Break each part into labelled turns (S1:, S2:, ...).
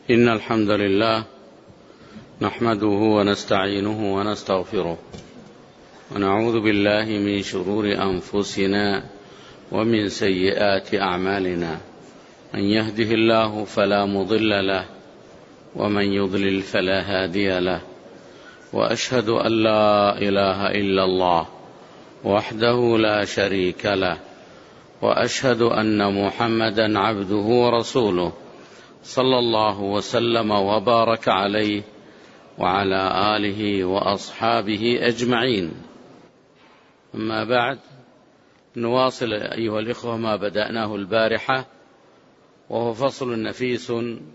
S1: إن الحمد لله نحمده ونستعينه ونستغفره ونعوذ بالله من شرور أنفسنا ومن سيئات أعمالنا. من يهده الله فلا مضل له ومن يضلل فلا هادي له، وأشهد أن لا إله إلا الله وحده لا شريك له، وأشهد أن محمدا عبده ورسوله صلى الله وسلم وبارك عليه وعلى آله وأصحابه أجمعين. أما بعد، نواصل أيها الإخوة ما بدأناه البارحة، وهو فصل نفيس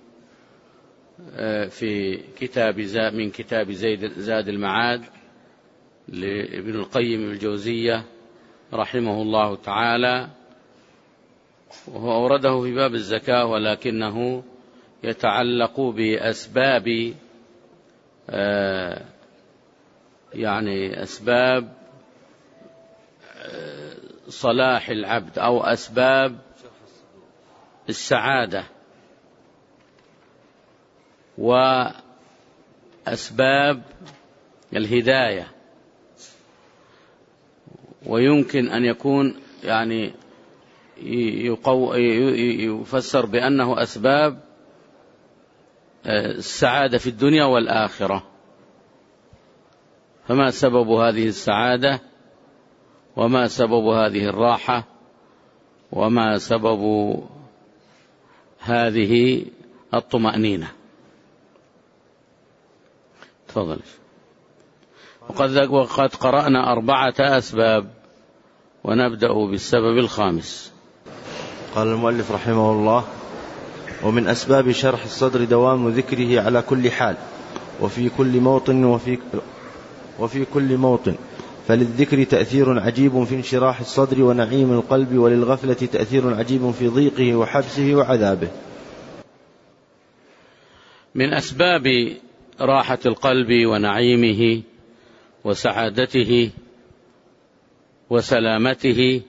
S1: في من كتاب زاد المعاد لابن القيم الجوزية رحمه الله تعالى، وهو أورده في باب الزكاة، ولكنه يتعلق بأسباب أسباب صلاح العبد أو أسباب السعادة وأسباب الهداية. ويمكن أن يكون يفسر بأنه أسباب السعادة في الدنيا والآخرة. فما سبب هذه السعادة، وما سبب هذه الراحة، وما سبب هذه الطمأنينة؟ تفضل. وقد قرأنا 4 أسباب، ونبدأ بالسبب الخامس.
S2: قال المؤلف رحمه الله: ومن أسباب شرح الصدر دوام ذكره على كل حال وفي كل موطن، فللذكر تأثير عجيب في انشراح الصدر ونعيم القلب، وللغفلة تأثير عجيب في ضيقه وحبسه وعذابه.
S1: من أسباب راحة القلب ونعيمه وسعادته وسلامته،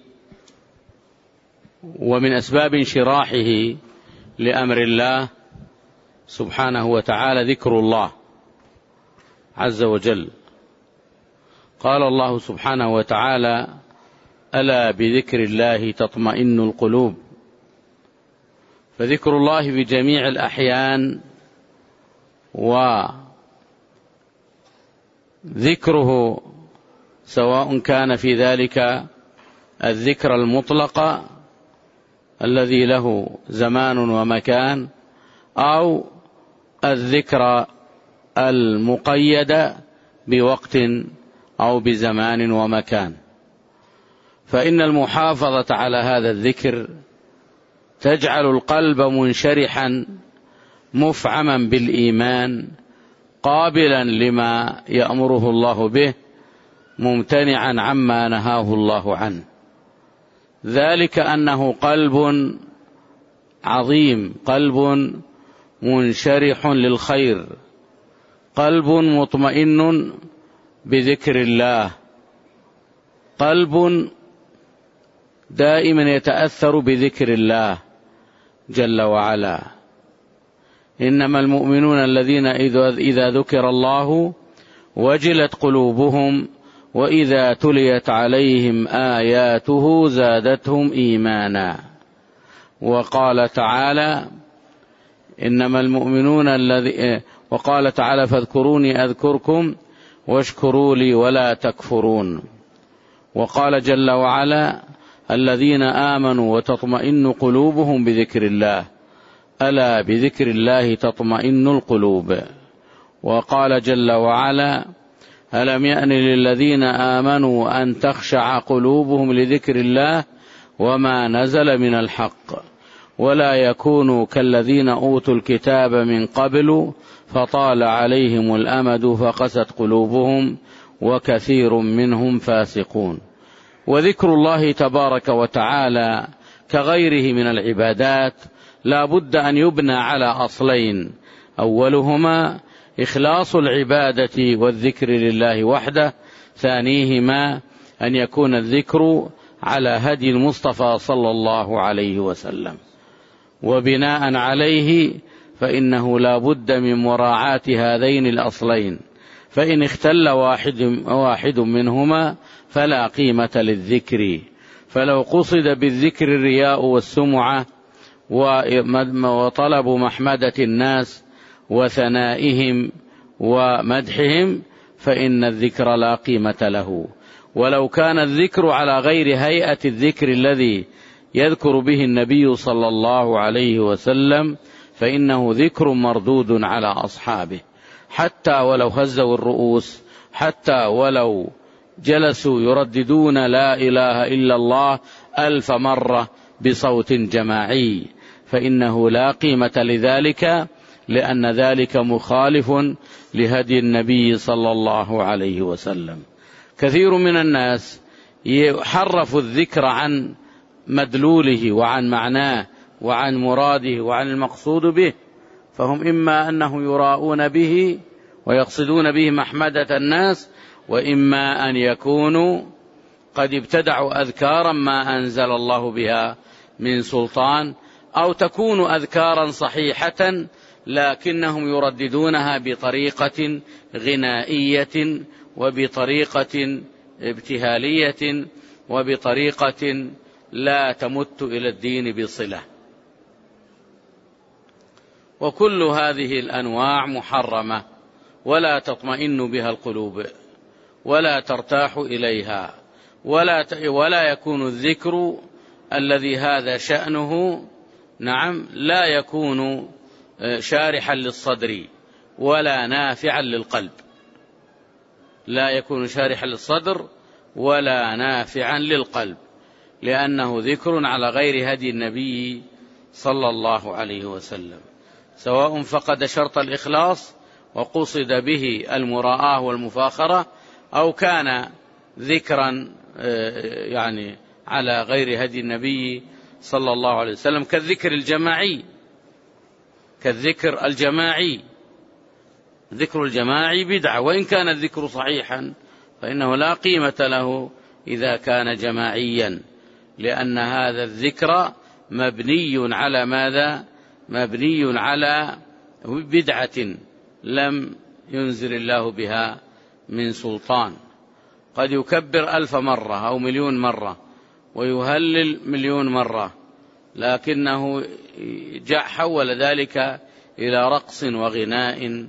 S1: ومن أسباب انشراحه لأمر الله سبحانه وتعالى ذكر الله عز وجل. قال الله سبحانه وتعالى: ألا بذكر الله تطمئن القلوب. فذكر الله بجميع الأحيان، وذكره سواء كان في ذلك الذكر المطلق الذي له زمان ومكان، أو الذكر المقيد بوقت أو بزمان ومكان. فإن المحافظة على هذا الذكر تجعل القلب منشرحا مفعما بالإيمان، قابلا لما يأمره الله به، ممتنعا عما نهاه الله عنه. ذلك أنه قلب عظيم، قلب منشرح للخير، قلب مطمئن بذكر الله، قلب دائما يتأثر بذكر الله جل وعلا. إنما المؤمنون الذين إذا ذكر الله وجلت قلوبهم وإذا تليت عليهم آياته زادتهم إيمانا. وقال تعالى: إنما المؤمنون وقال تعالى: فاذكروني أذكركم واشكروا لي ولا تكفرون. وقال جل وعلا: الذين آمنوا وتطمئن قلوبهم بذكر الله، ألا بذكر الله تطمئن القلوب. وقال جل وعلا: ألم يأن للذين آمنوا أن تخشع قلوبهم لذكر الله وما نزل من الحق، ولا يكونوا كالذين أوتوا الكتاب من قبل فطال عليهم الأمد فقست قلوبهم وكثير منهم فاسقون. وذكر الله تبارك وتعالى كغيره من العبادات لا بد أن يبنى على أصلين: أولهما إخلاص العبادة والذكر لله وحده، ثانيهما أن يكون الذكر على هدي المصطفى صلى الله عليه وسلم. وبناء عليه فإنه لا بد من مراعاة هذين الأصلين، فإن اختل واحد منهما فلا قيمة للذكر. فلو قصد بالذكر الرياء والسمعة وطلب محمدة الناس وثنائهم ومدحهم فإن الذكر لا قيمة له. ولو كان الذكر على غير هيئة الذكر الذي يذكر به النبي صلى الله عليه وسلم فإنه ذكر مردود على أصحابه، حتى ولو هزوا الرؤوس، حتى ولو جلسوا يرددون لا إله إلا الله 1000 مرة بصوت جماعي، فإنه لا قيمة لذلك، لأن ذلك مخالف لهدي النبي صلى الله عليه وسلم. كثير من الناس يحرف الذكر عن مدلوله وعن معناه وعن مراده وعن المقصود به، فهم إما أنه يراءون به ويقصدون به محمدة الناس، وإما أن يكونوا قد ابتدعوا أذكارا ما أنزل الله بها من سلطان، أو تكون أذكارا صحيحة لكنهم يرددونها بطريقة غنائية وبطريقة ابتهالية وبطريقة لا تمت إلى الدين بصلة. وكل هذه الأنواع محرمة ولا تطمئن بها القلوب ولا ترتاح إليها، ولا يكون الذكر الذي هذا شأنه لا يكون شارحا للصدر ولا نافعا للقلب، لا يكون شارحا للصدر ولا نافعا للقلب، لأنه ذكر على غير هدي النبي صلى الله عليه وسلم، سواء فقد شرط الإخلاص وقصد به المراءة والمفاخرة، أو كان ذكرا على غير هدي النبي صلى الله عليه وسلم، كالذكر الجماعي. ذكر الجماعي بدعة، وإن كان الذكر صحيحا فإنه لا قيمة له إذا كان جماعيا، لأن هذا الذكر مبني على ماذا؟ مبني على بدعة لم ينزل الله بها من سلطان. قد يكبر 1000 مرة أو 1,000,000 مرة ويهلل 1,000,000 مرة، لكنه حول ذلك إلى رقص وغناء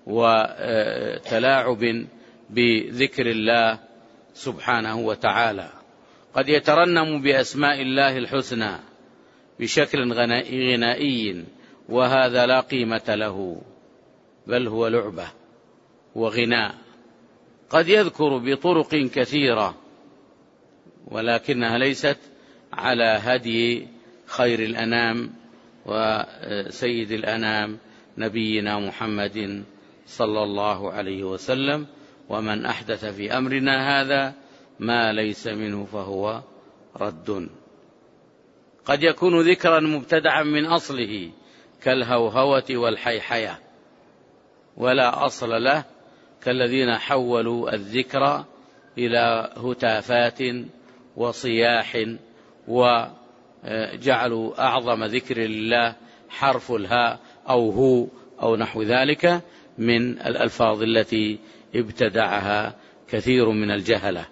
S1: وتلاعب بذكر الله سبحانه وتعالى. قد يترنم بأسماء الله الحسنى بشكل غنائي، وهذا لا قيمة له، بل هو لعبة وغناء. قد يذكر بطرق كثيرة ولكنها ليست على هدي خير الأنام وسيد الأنام نبينا محمد صلى الله عليه وسلم. ومن أحدث في أمرنا هذا ما ليس منه فهو رد. قد يكون ذكرا مبتدعا من أصله كالهوهوة والحيحية ولا أصل له، كالذين حولوا الذكر إلى هتافات وصياح، وجعلوا أعظم ذكر لله حرف الهاء أو هو أو نحو ذلك من الألفاظ التي ابتدعها كثير من الجهلة.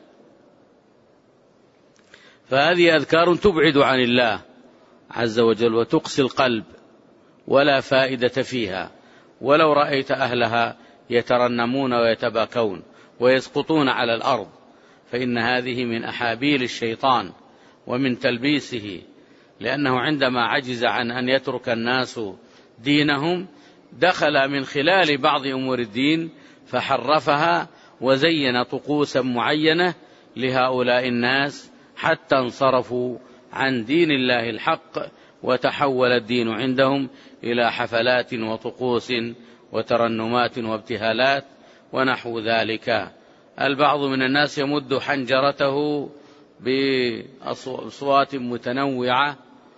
S1: فهذه أذكار تبعد عن الله عز وجل وتقسي القلب ولا فائدة فيها، ولو رأيت أهلها يترنمون ويتباكون ويسقطون على الأرض، فإن هذه من أحابيل الشيطان ومن تلبيسه، لأنه عندما عجز عن أن يترك الناس دينهم دخل من خلال بعض أمور الدين فحرفها وزين طقوسا معينة لهؤلاء الناس حتى انصرفوا عن دين الله الحق، وتحول الدين عندهم إلى حفلات وطقوس وترنمات وابتهالات ونحو ذلك. البعض من الناس يمد حنجرته بأصوات متنوعة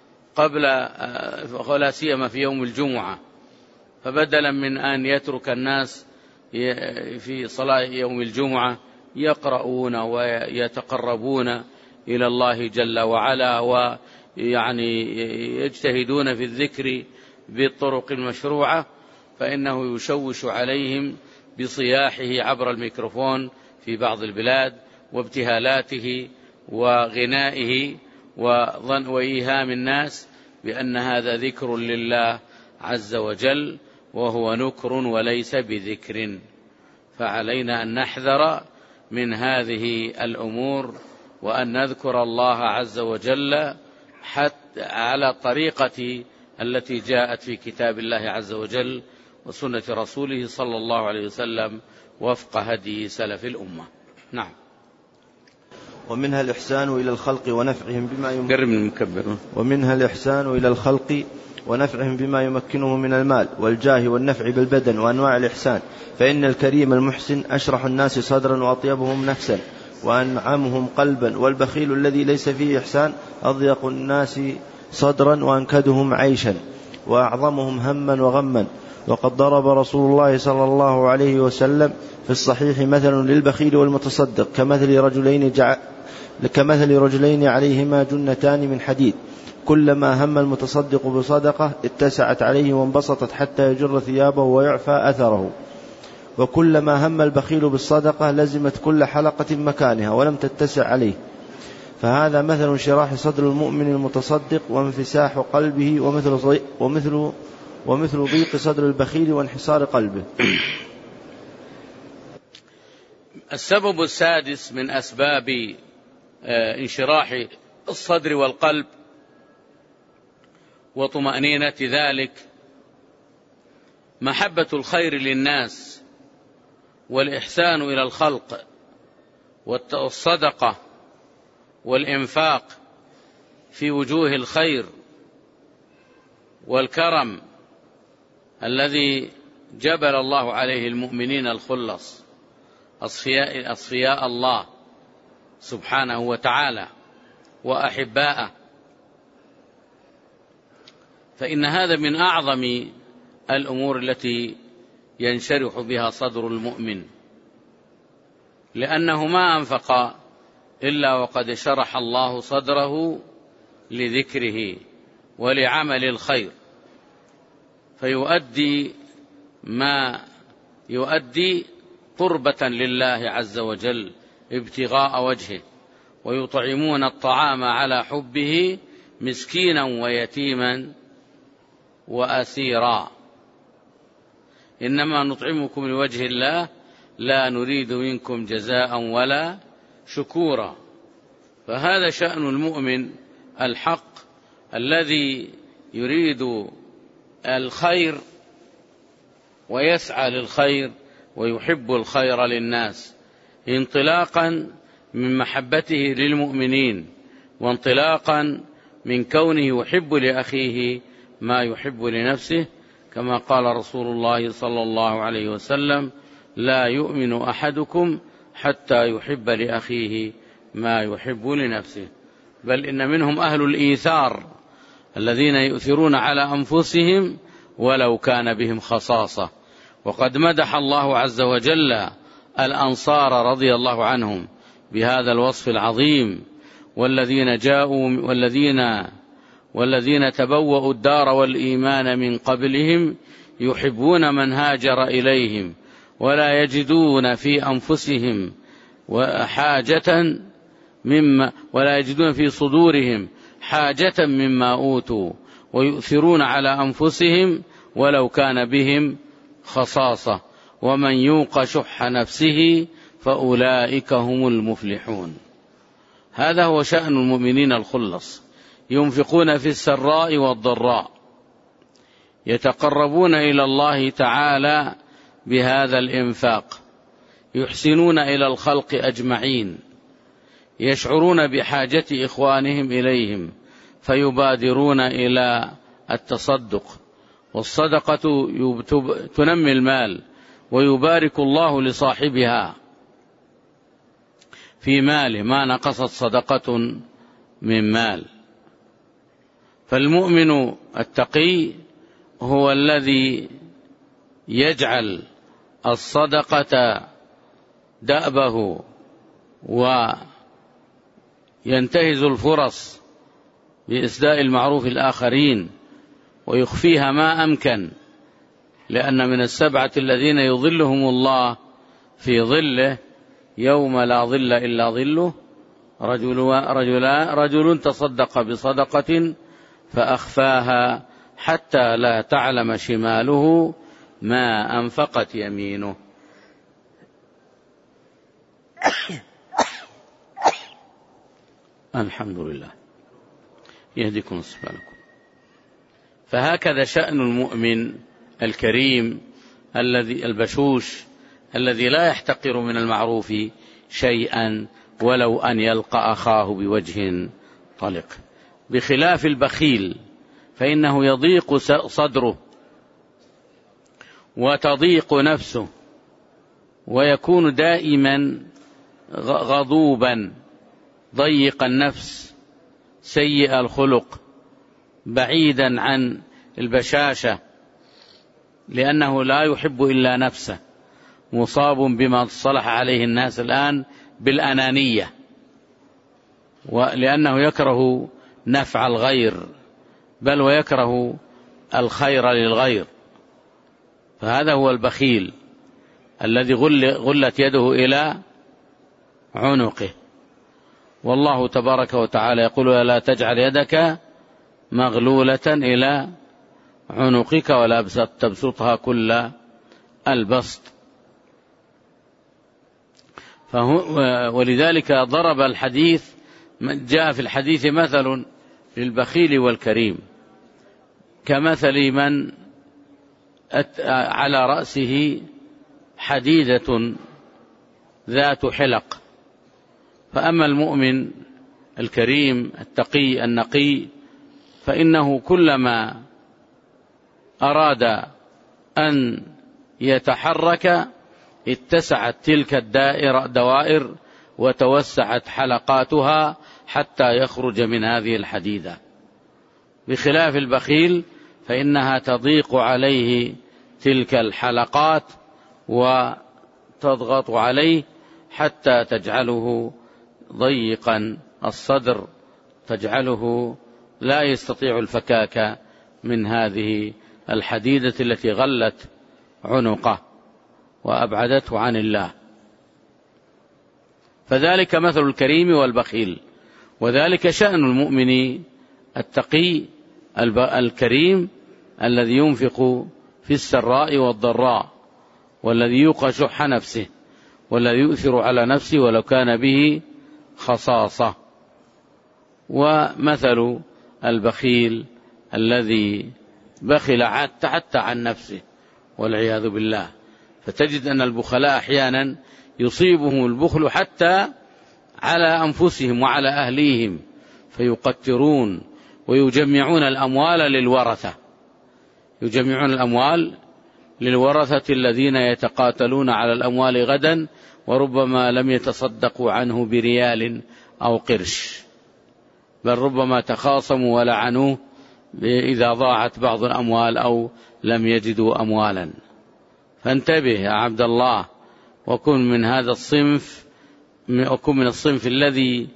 S1: ولا سيما في يوم الجمعة، فبدلا من أن يترك الناس في صلاة يوم الجمعة يقرؤون ويتقربون إلى الله جل وعلا، ويجتهدون في الذكر بالطرق المشروعة فإنه يشوش عليهم بصياحه عبر الميكروفون في بعض البلاد وابتهالاته وغنائه وإيهام الناس بأن هذا ذكر لله عز وجل، وهو نكر وليس بذكر. فعلينا أن نحذر من هذه الأمور، وأن نذكر الله عز وجل حتى على الطريقة التي جاءت في كتاب الله عز وجل وسنة رسوله صلى الله عليه وسلم وفق هدي سلف الأمة. نعم.
S2: ومنها الإحسان إلى الخلق ونفعهم بما يمكنه من المال والجاه والنفع بالبدن وأنواع الإحسان، فإن الكريم المحسن أشرح الناس صدرا وأطيبهم نفسا وأنعمهم قلبا، والبخيل الذي ليس فيه إحسان أضيق الناس صدرا وأنكدهم عيشا وأعظمهم هما وغما. وقد ضرب رسول الله صلى الله عليه وسلم في الصحيح مثل للبخيل والمتصدق كمثل رجلين عليهما جنتان من حديد، كلما هم المتصدق بصدقة اتسعت عليه وانبسطت حتى يجر ثيابه ويعفى أثره، وكلما هم البخيل بالصدقة لزمت كل حلقة مكانها ولم تتسع عليه. فهذا مثل انشراح صدر المؤمن المتصدق وانفساح قلبه، ومثل ضيق صدر البخيل وانحسار قلبه.
S1: السبب السادس من أسباب انشراح الصدر والقلب وطمأنينة ذلك محبة الخير للناس والإحسان إلى الخلق والصدقة والإنفاق في وجوه الخير والكرم الذي جبل الله عليه المؤمنين الخلص أصفياء الله سبحانه وتعالى وأحباءه. فإن هذا من أعظم الأمور التي ينشرح بها صدر المؤمن، لأنه ما أنفق إلا وقد شرح الله صدره لذكره ولعمل الخير، فيؤدي ما يؤدي قربة لله عز وجل ابتغاء وجهه، ويطعمون الطعام على حبه مسكينا ويتيما وأسيرا، إنما نطعمكم لوجه الله لا نريد منكم جزاء ولا شكورا. فهذا شأن المؤمن الحق الذي يريد الخير ويسعى للخير ويحب الخير للناس، انطلاقا من محبته للمؤمنين، وانطلاقا من كونه يحب لأخيه ما يحب لنفسه، كما قال رسول الله صلى الله عليه وسلم: لا يؤمن أحدكم حتى يحب لأخيه ما يحب لنفسه. بل إن منهم أهل الإيثار الذين يؤثرون على أنفسهم ولو كان بهم خصاصة. وقد مدح الله عز وجل الأنصار رضي الله عنهم بهذا الوصف العظيم: والذين تبوأوا الدار والإيمان من قبلهم يحبون من هاجر إليهم ولا يجدون في أنفسهم ولا يجدون في صدورهم حاجة مما أوتوا ويؤثرون على أنفسهم ولو كان بهم خصاصة ومن يوق شح نفسه فأولئك هم المفلحون. هذا هو شأن المؤمنين الخلص، ينفقون في السراء والضراء، يتقربون إلى الله تعالى بهذا الإنفاق، يحسنون إلى الخلق أجمعين، يشعرون بحاجة إخوانهم إليهم فيبادرون إلى التصدق. والصدقة تنمي المال ويبارك الله لصاحبها في ماله ما نقصت صدقة من مال. فالمؤمن التقي هو الذي يجعل الصدقة دأبه وينتهز الفرص بإسداء المعروف الآخرين، ويخفيها ما أمكن، لأن من السبعة الذين يظلهم الله في ظله يوم لا ظل إلا ظله رجل تصدق بصدقة فأخفاها حتى لا تعلم شماله ما أنفقت يمينه. الحمد لله، يهديكم سبحانكم. فهكذا شأن المؤمن الكريم البشوش الذي لا يحتقر من المعروف شيئا ولو أن يلقى أخاه بوجه طلق، بخلاف البخيل فإنه يضيق صدره وتضيق نفسه ويكون دائما غضوبا ضيق النفس سيء الخلق بعيدا عن البشاشة، لأنه لا يحب إلا نفسه، مصاب بما صلح عليه الناس الآن بالأنانية، ولأنه يكره نفع الغير بل ويكره الخير للغير. فهذا هو البخيل الذي غلت يده إلى عنقه. والله تبارك وتعالى يقول: لا تجعل يدك مغلولة إلى عنقك ولا تبسطها كل البسط. ولذلك ضرب الحديث، جاء في الحديث مثل للبخيل والكريم كمثل من على رأسه حديدة ذات حلق. فأما المؤمن الكريم التقي النقي فإنه كلما أراد أن يتحرك اتسعت تلك الدوائر وتوسعت حلقاتها حتى يخرج من هذه الحديدة، بخلاف البخيل فإنها تضيق عليه تلك الحلقات وتضغط عليه حتى تجعله ضيقا الصدر، تجعله لا يستطيع الفكاك من هذه الحديدة التي غلت عنقه وأبعدته عن الله. فذلك مثل الكريم والبخيل، وذلك شأن المؤمن التقي الكريم الذي ينفق في السراء والضراء، والذي يوقى شح نفسه، والذي يؤثر على نفسه ولو كان به خصاصة. ومثل البخيل الذي بخل حتى عن نفسه والعياذ بالله. فتجد أن البخلاء أحيانا يصيبهم البخل حتى على أنفسهم وعلى أهليهم، فيقترون ويجمعون الأموال للورثة، يجمعون الأموال للورثة الذين يتقاتلون على الأموال غدا، وربما لم يتصدقوا عنه بريال أو قرش، بل ربما تخاصموا ولعنوه إذا ضاعت بعض الأموال أو لم يجدوا أموالا. فانتبه يا عبد الله، وكن من هذا الصنف، وكن من الصنف الذي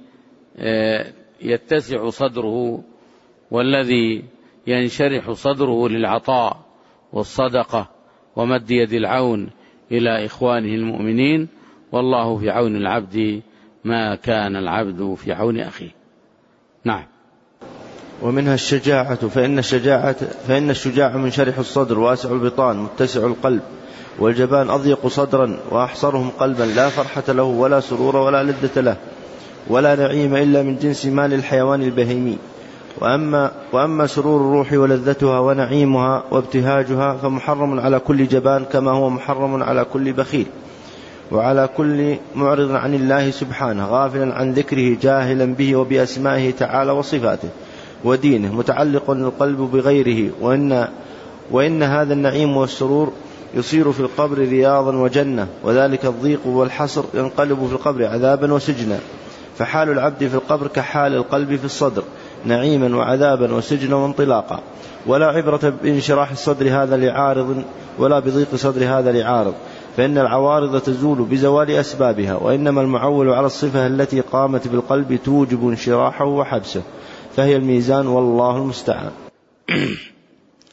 S1: يتسع صدره والذي ينشرح صدره للعطاء والصدقة ومد يد العون إلى إخوانه المؤمنين. والله في عون العبد ما كان العبد في عون أخيه. نعم.
S2: ومنها الشجاعة، فإن الشجاع منشرح الصدر واسع البطان متسع القلب، والجبان أضيق صدرا وأحصرهم قلبا، لا فرحة له ولا سرور ولا لذة له ولا نعيم إلا من جنس مال الحيوان البهيمي. وأما سرور الروح ولذتها ونعيمها وابتهاجها فمحرم على كل جبان، كما هو محرم على كل بخيل وعلى كل معرض عن الله سبحانه، غافلا عن ذكره جاهلا به وبأسمائه تعالى وصفاته ودينه، متعلق القلب بغيره. وإن هذا النعيم والسرور يصير في القبر رياضا وجنة، وذلك الضيق والحصر ينقلب في القبر عذابا وسجنا. فحال العبد في القبر كحال القلب في الصدر، نعيما وعذابا وسجنا وانطلاقا. ولا عبرة بانشراح الصدر هذا لعارض ولا بضيق صدر هذا لعارض، فإن العوارض تزول بزوال أسبابها، وإنما المعول على الصفة التي قامت بالقلب توجب انشراحه وحبسه، فهي الميزان، والله المستعان.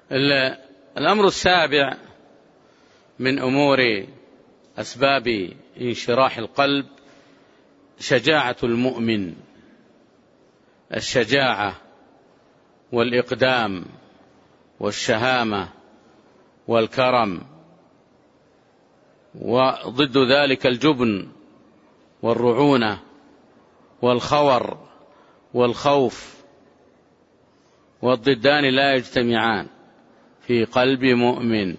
S1: الأمر السابع من أمور أسباب انشراح القلب شجاعة المؤمن، الشجاعة والإقدام والشهامة والكرم، وضد ذلك الجبن والرعونة والخور والخوف، والضدان لا يجتمعان في قلب مؤمن.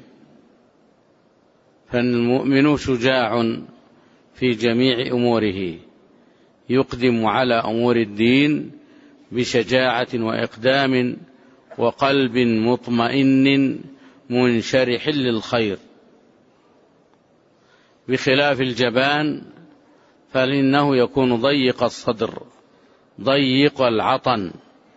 S1: فالمؤمن شجاع في جميع أموره، يقدم على أمور الدين بشجاعة وإقدام وقلب مطمئن منشرح للخير، بخلاف الجبان فإنه يكون ضيق الصدر ضيق العطن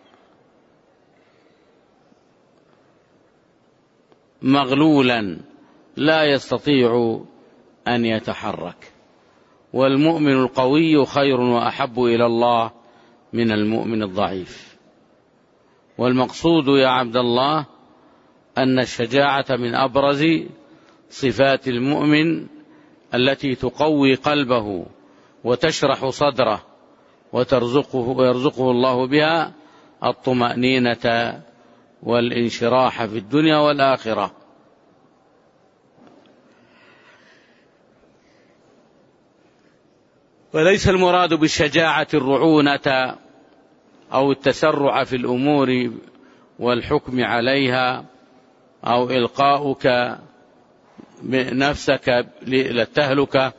S1: مغلولا لا يستطيع أن يتحرك. والمؤمن القوي خير وأحب إلى الله من المؤمن الضعيف. والمقصود يا عبد الله أن الشجاعة من أبرز صفات المؤمن التي تقوي قلبه وتشرح صدره ويرزقه الله بها الطمأنينة والانشراح في الدنيا والآخرة. وليس المراد بالشجاعة الرعونة أو التسرع في الأمور والحكم عليها أو إلقاؤك نفسك للتهلكة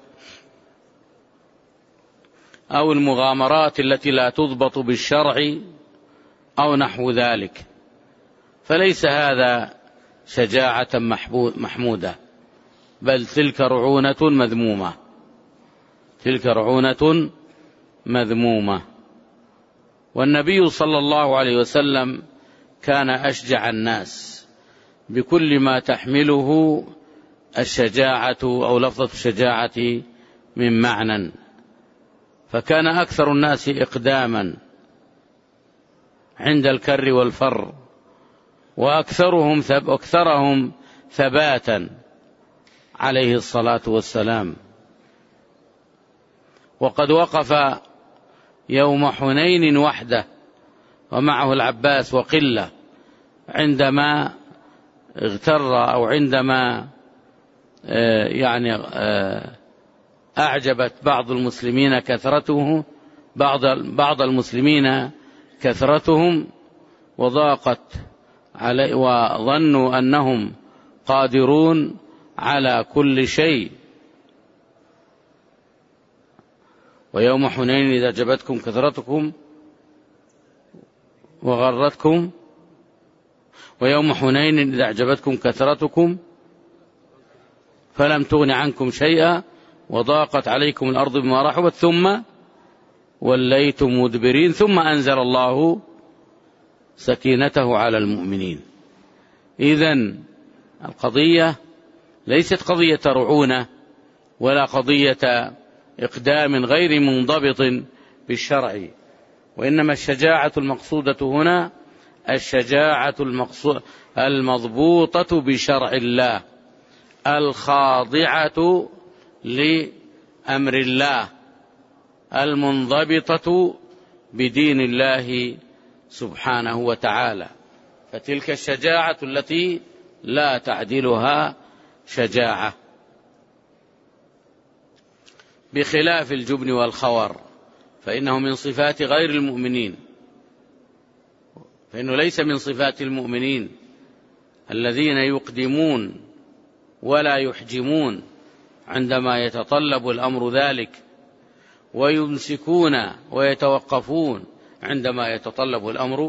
S1: أو المغامرات التي لا تضبط بالشرع أو نحو ذلك، فليس هذا شجاعة محمودة، بل تلك رعونة مذمومة، تلك رعونة مذمومة. والنبي صلى الله عليه وسلم كان أشجع الناس بكل ما تحمله الشجاعة أو لفظة الشجاعة من معنى، فكان أكثر الناس إقداما عند الكر والفر، وأكثرهم ثباتا عليه الصلاة والسلام. وقد وقف يوم حنين وحده ومعه العباس وقلة، عندما اغتر أو عندما أعجبت بعض المسلمين كثرته، بعض المسلمين كثرتهم، وضاقت عليه وظنوا أنهم قادرون على كل شيء. ويوم حنين إذا أعجبتكم كثرتكم وغرتكم، ويوم حنين إذا أعجبتكم كثرتكم فلم تغن عنكم شيئا وضاقت عليكم الأرض بما رحبت ثم وليتم مدبرين ثم أنزل الله سكينته على المؤمنين. إذن القضية ليست قضية رعونة ولا قضية إقدام غير منضبط بالشرع، وإنما الشجاعة المقصودة هنا الشجاعة المضبوطة بشرع الله، الخاضعة لأمر الله، المنضبطة بدين الله سبحانه وتعالى. فتلك الشجاعة التي لا تعدلها شجاعة، بخلاف الجبن والخور فإنه من صفات غير المؤمنين، فإنه ليس من صفات المؤمنين الذين يقدمون ولا يحجمون عندما يتطلب الأمر ذلك، ويمسكون ويتوقفون عندما يتطلب الأمر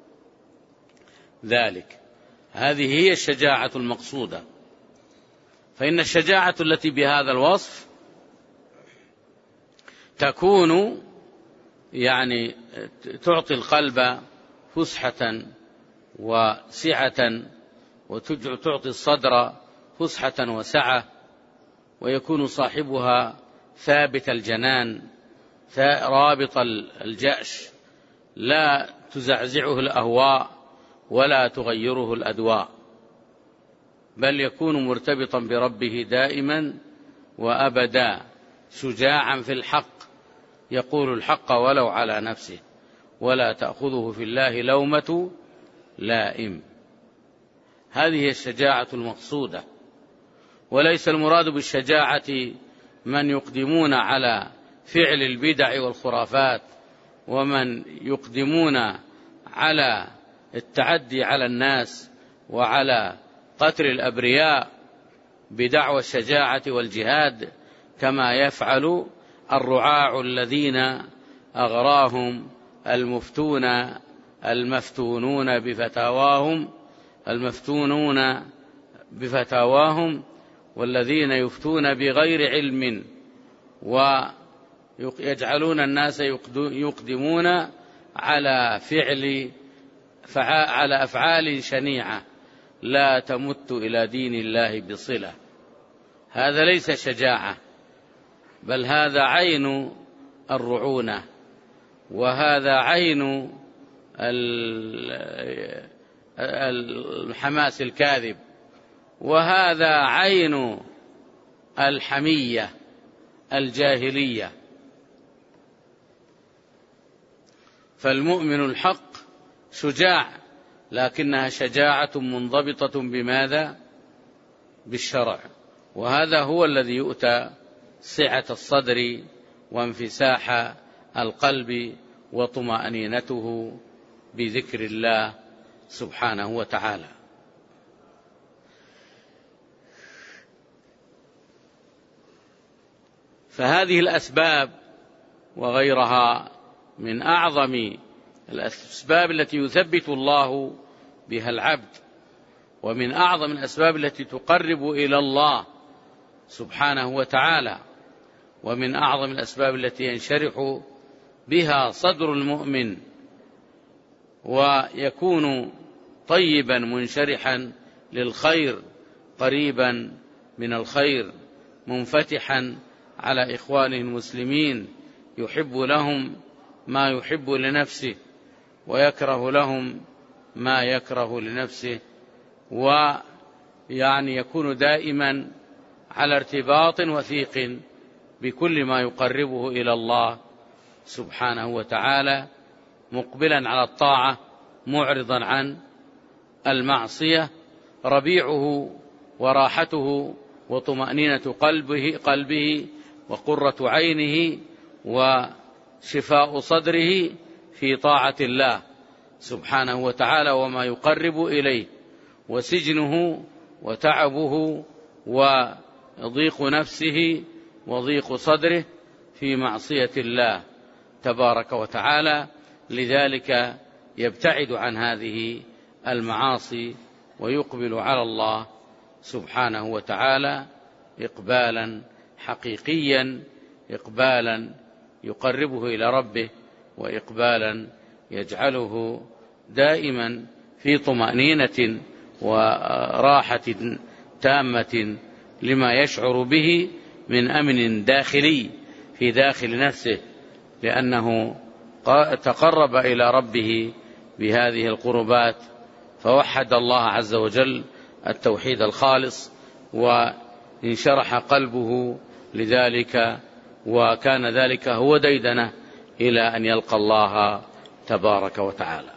S1: ذلك. هذه هي الشجاعة المقصودة. فإن الشجاعة التي بهذا الوصف تكون تعطي القلب فسحة وسعة، وتعطي الصدر فسحة وسعة، ويكون صاحبها ثابت الجنان رابط الجأش، لا تزعزعه الأهواء ولا تغيره الأدواء. بل يكون مرتبطا بربه دائما وأبدا، شجاعا في الحق، يقول الحق ولو على نفسه، ولا تأخذه في الله لومة لائم. هذه هي الشجاعة المقصودة، وليس المراد بالشجاعة من يقدمون على فعل البدع والخرافات، ومن يقدمون على التعدي على الناس وعلى قتل الأبرياء بدعوى الشجاعة والجهاد، كما يفعل الرعاع الذين أغراهم المفتونون بفتاواهم والذين يفتون بغير علم، ويجعلون الناس يقدمون على أفعال شنيعة لا تمت إلى دين الله بصلة. هذا ليس شجاعة، بل هذا عين الرعونة، وهذا عين الحماس الكاذب، وهذا عين الحمية الجاهلية. فالمؤمن الحق شجاع، لكنها شجاعة منضبطة بماذا؟ بالشرع، وهذا هو الذي يؤتى سعة الصدر وانفساح القلب وطمأنينته بذكر الله سبحانه وتعالى. فهذه الأسباب وغيرها من أعظم الأسباب التي يثبت الله بها العبد، ومن أعظم الأسباب التي تقرب إلى الله سبحانه وتعالى، ومن أعظم الأسباب التي ينشرح بها صدر المؤمن ويكون طيبا منشرحا للخير، قريبا من الخير، منفتحا على إخوانه المسلمين، يحب لهم ما يحب لنفسه ويكره لهم ما يكره لنفسه، ويعني يكون دائما على ارتباط وثيق بكل ما يقربه إلى الله سبحانه وتعالى، مقبلا على الطاعة معرضا عن المعصية، ربيعه وراحته وطمأنينة قلبه وقرة عينه وشفاء صدره في طاعة الله سبحانه وتعالى وما يقرب إليه، وسجنه وتعبه وضيق نفسه وضيق صدره في معصية الله تبارك وتعالى. لذلك يبتعد عن هذه المعاصي ويقبل على الله سبحانه وتعالى إقبالا حقيقيا، إقبالا يقربه إلى ربه، وإقبالا يجعله دائما في طمأنينة وراحة تامة لما يشعر به من أمن داخلي في داخل نفسه، لأنه تقرب إلى ربه بهذه القربات، فوحد الله عز وجل التوحيد الخالص، وانشرح قلبه لذلك، وكان ذلك هو ديدنه إلى أن يلقى الله تبارك وتعالى.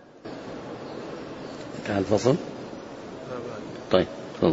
S1: انتهى الفصل؟ طيب تفضل.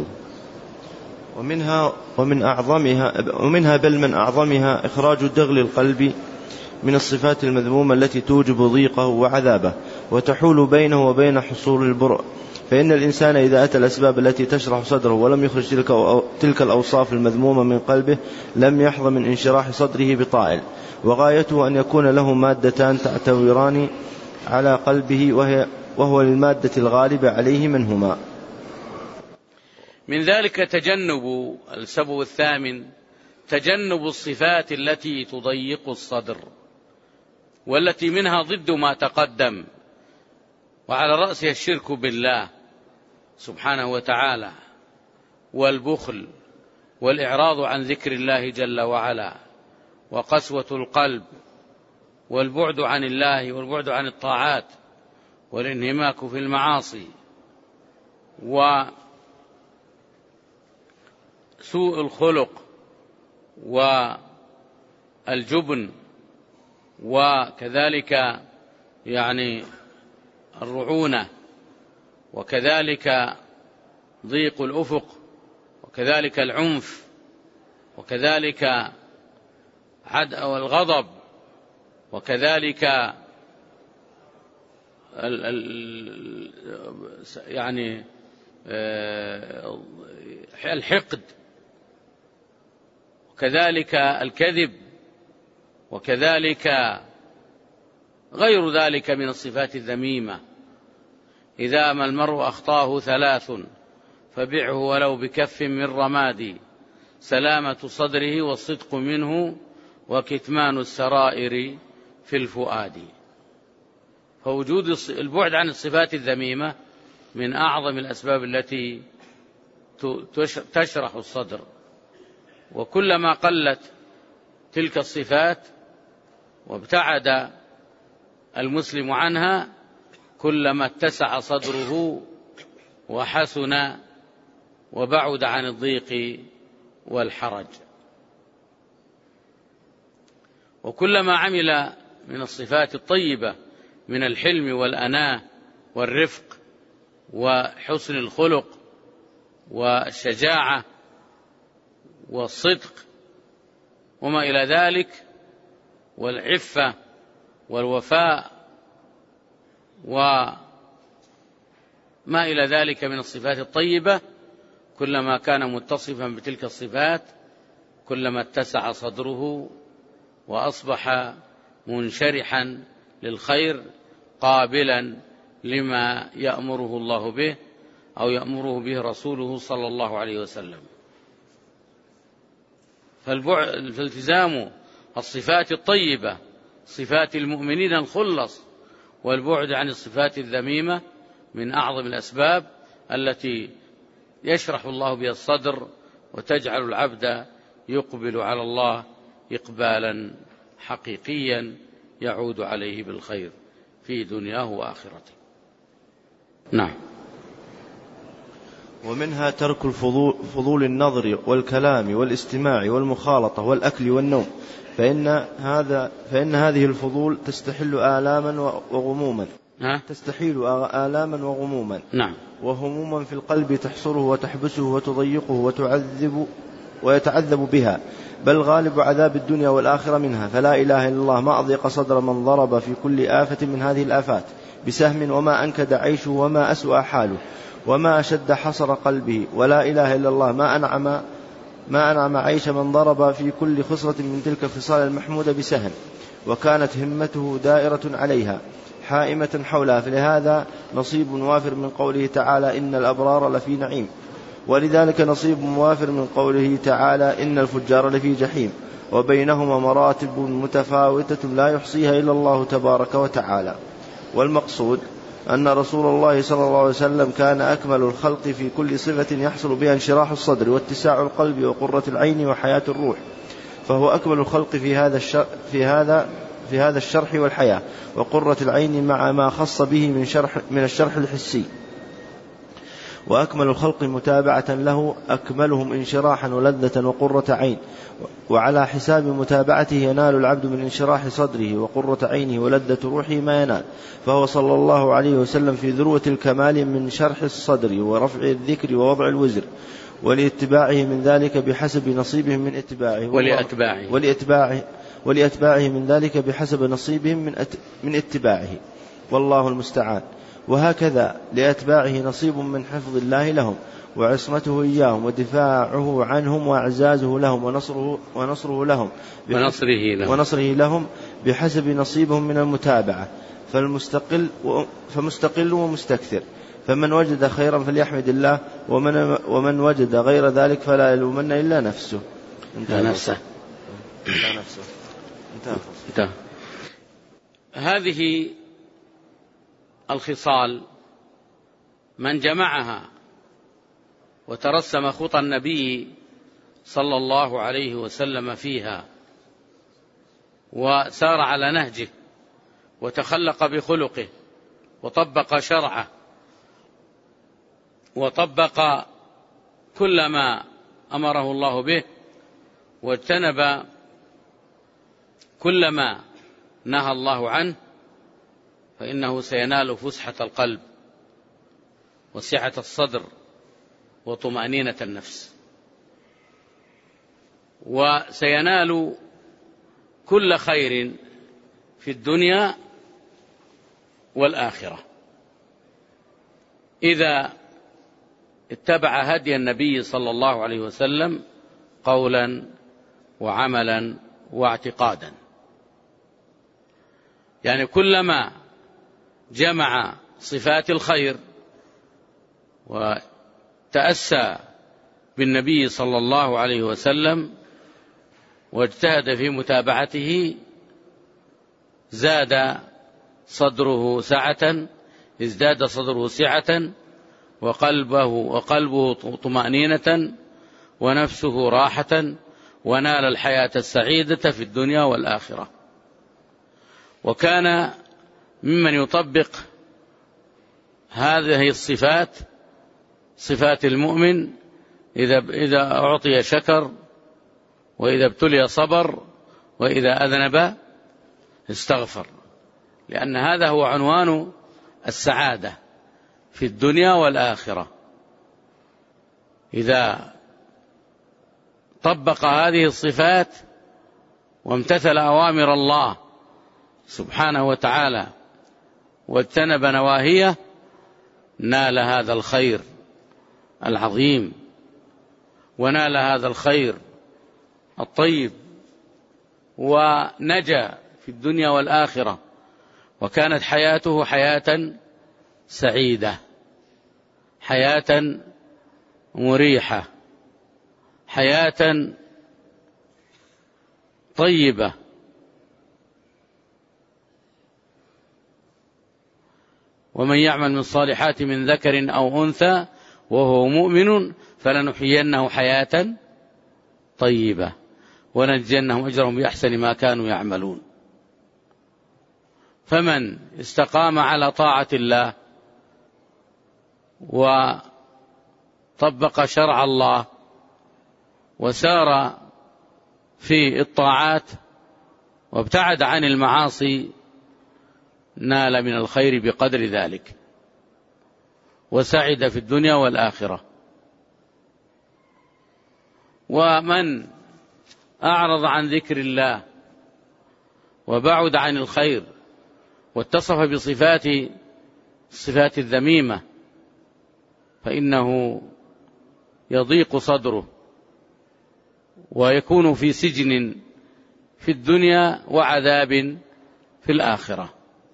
S2: ومنها بل من أعظمها إخراج دغل القلب من الصفات المذمومة التي توجب ضيقه وعذابه وتحول بينه وبين حصول البرء. فإن الإنسان إذا أتى الأسباب التي تشرح صدره ولم يخرج تلك الأوصاف المذمومة من قلبه لم يحظى من انشراح صدره بطائل، وغايته أن يكون له مادتان تعتوران على قلبه وهو للمادة الغالبة عليه منهما.
S1: من ذلك تجنب السبب الثامن، تجنب الصفات التي تضيق الصدر، والتي منها ضد ما تقدم، وعلى رأسها الشرك بالله سبحانه وتعالى، والبخل، والإعراض عن ذكر الله جل وعلا، وقسوة القلب، والبعد عن الله، والبعد عن الطاعات، والانهماك في المعاصي، سوء الخلق والجبن، وكذلك يعني الرعونة، وكذلك ضيق الأفق، وكذلك العنف، وكذلك الغضب، وكذلك يعني الحقد، وكذلك الكذب، وكذلك غير ذلك من الصفات الذميمة. إذا ما المرء أخطاه 3 فبعه ولو بكف من رماد، سلامة صدره والصدق منه، وكتمان السرائر في الفؤاد. فوجود البعد عن الصفات الذميمة من أعظم الأسباب التي تشرح الصدر، وكلما قلت تلك الصفات وابتعد المسلم عنها كلما اتسع صدره وحسن وبعد عن الضيق والحرج. وكلما عمل من الصفات الطيبة من الحلم والأناة والرفق وحسن الخلق والشجاعة والصدق وما إلى ذلك، والعفة والوفاء وما إلى ذلك من الصفات الطيبة، كلما كان متصفا بتلك الصفات كلما اتسع صدره وأصبح منشرحا للخير، قابلا لما يأمره الله به أو يأمره به رسوله صلى الله عليه وسلم. فالتزام الصفات الطيبة، صفات المؤمنين الخلص، والبعد عن الصفات الذميمة من أعظم الأسباب التي يشرح الله بها الصدر وتجعل العبد يقبل على الله إقبالا حقيقيا يعود عليه بالخير في دنياه وآخرته. نعم.
S2: ومنها ترك فضول النظر والكلام والاستماع والمخالطة والأكل والنوم، فإن هذه الفضول تستحل آلاما وغموما
S1: نعم.
S2: وهموما في القلب تحصره وتحبسه وتضيقه ويتعذب بها، بل غالب عذاب الدنيا والآخرة منها. فلا إله إلا الله ما أضيق صدر من ضرب في كل آفة من هذه الآفات بسهم، وما أنكد عيشه، وما أسوأ حاله، وما أشد حصر قلبه. ولا إله إلا الله ما أنعم عيش من ضرب في كل خصلة من تلك الخصال المحمودة بسهم، وكانت همته دائرة عليها حائمة حولها. فلهذا نصيب وافر من قوله تعالى إن الأبرار لفي نعيم، ولذلك نصيب موافر من قوله تعالى إن الفجار لفي جحيم، وبينهما مراتب متفاوتة لا يحصيها إلا الله تبارك وتعالى. والمقصود أن رسول الله صلى الله عليه وسلم كان أكمل الخلق في كل صفة يحصل بها انشراح الصدر واتساع القلب وقرة العين وحياة الروح، فهو أكمل الخلق في هذا الشرح والحياة وقرة العين مع ما خص به من الشرح الحسي. وأكمل الخلق متابعة له أكملهم انشراحا ولذة وقرة عين، وعلى حساب متابعته ينال العبد من انشراح صدره وقرة عينه ولذة روحه ما ينال. فهو صلى الله عليه وسلم في ذروة الكمال من شرح الصدر ورفع الذكر ووضع الوزر، ولاتباعه من ذلك بحسب نصيبهم من اتباعه ولأتباعه من ذلك بحسب نصيبهم من اتباعه، والله المستعان. وهكذا لأتباعه نصيب من حفظ الله لهم وعصمته إياهم ودفاعه عنهم وإعزازه لهم ونصره لهم بحسب نصيبهم من المتابعة، فمستقل ومستكثر. فمن وجد خيرا فليحمد الله، ومن وجد غير ذلك فلا يلومن إلا نفسه.
S1: انتهى. هذه الخصال من جمعها وترسم خطى النبي صلى الله عليه وسلم فيها وسار على نهجه وتخلق بخلقه وطبق شرعه وطبق كل ما أمره الله به واجتنب كل ما نهى الله عنه، فإنه سينال فسحة القلب وسعة الصدر وطمأنينة النفس، وسينال كل خير في الدنيا والآخرة إذا اتبع هدي النبي صلى الله عليه وسلم قولا وعملا واعتقادا. يعني كلما جمع صفات الخير وتأسى بالنبي صلى الله عليه وسلم واجتهد في متابعته ازداد صدره سعة وقلبه طمأنينة ونفسه راحة، ونال الحياة السعيدة في الدنيا والآخرة. وكان ممن يطبق هذه الصفات صفات المؤمن إذا أعطي شكر، وإذا ابتلي صبر، وإذا أذنب استغفر، لأن هذا هو عنوان السعادة في الدنيا والآخرة. إذا طبق هذه الصفات وامتثل أوامر الله سبحانه وتعالى واجتنب نواهيه نال هذا الخير العظيم، ونال هذا الخير الطيب، ونجا في الدنيا والآخرة، وكانت حياته حياة سعيدة، حياة مريحة، حياة طيبة. ومن يعمل من الصالحات من ذكر أو أنثى وهو مؤمن فلنحيينه حياة طيبة ونجزينهم أجرهم بأحسن ما كانوا يعملون. فمن استقام على طاعة الله وطبق شرع الله وسار في الطاعات وابتعد عن المعاصي نال من الخير بقدر ذلك وسعد في الدنيا والآخرة. ومن أعرض عن ذكر الله وبعد عن الخير واتصف بصفات الذميمة فإنه يضيق صدره ويكون في سجن في الدنيا وعذاب في الآخرة.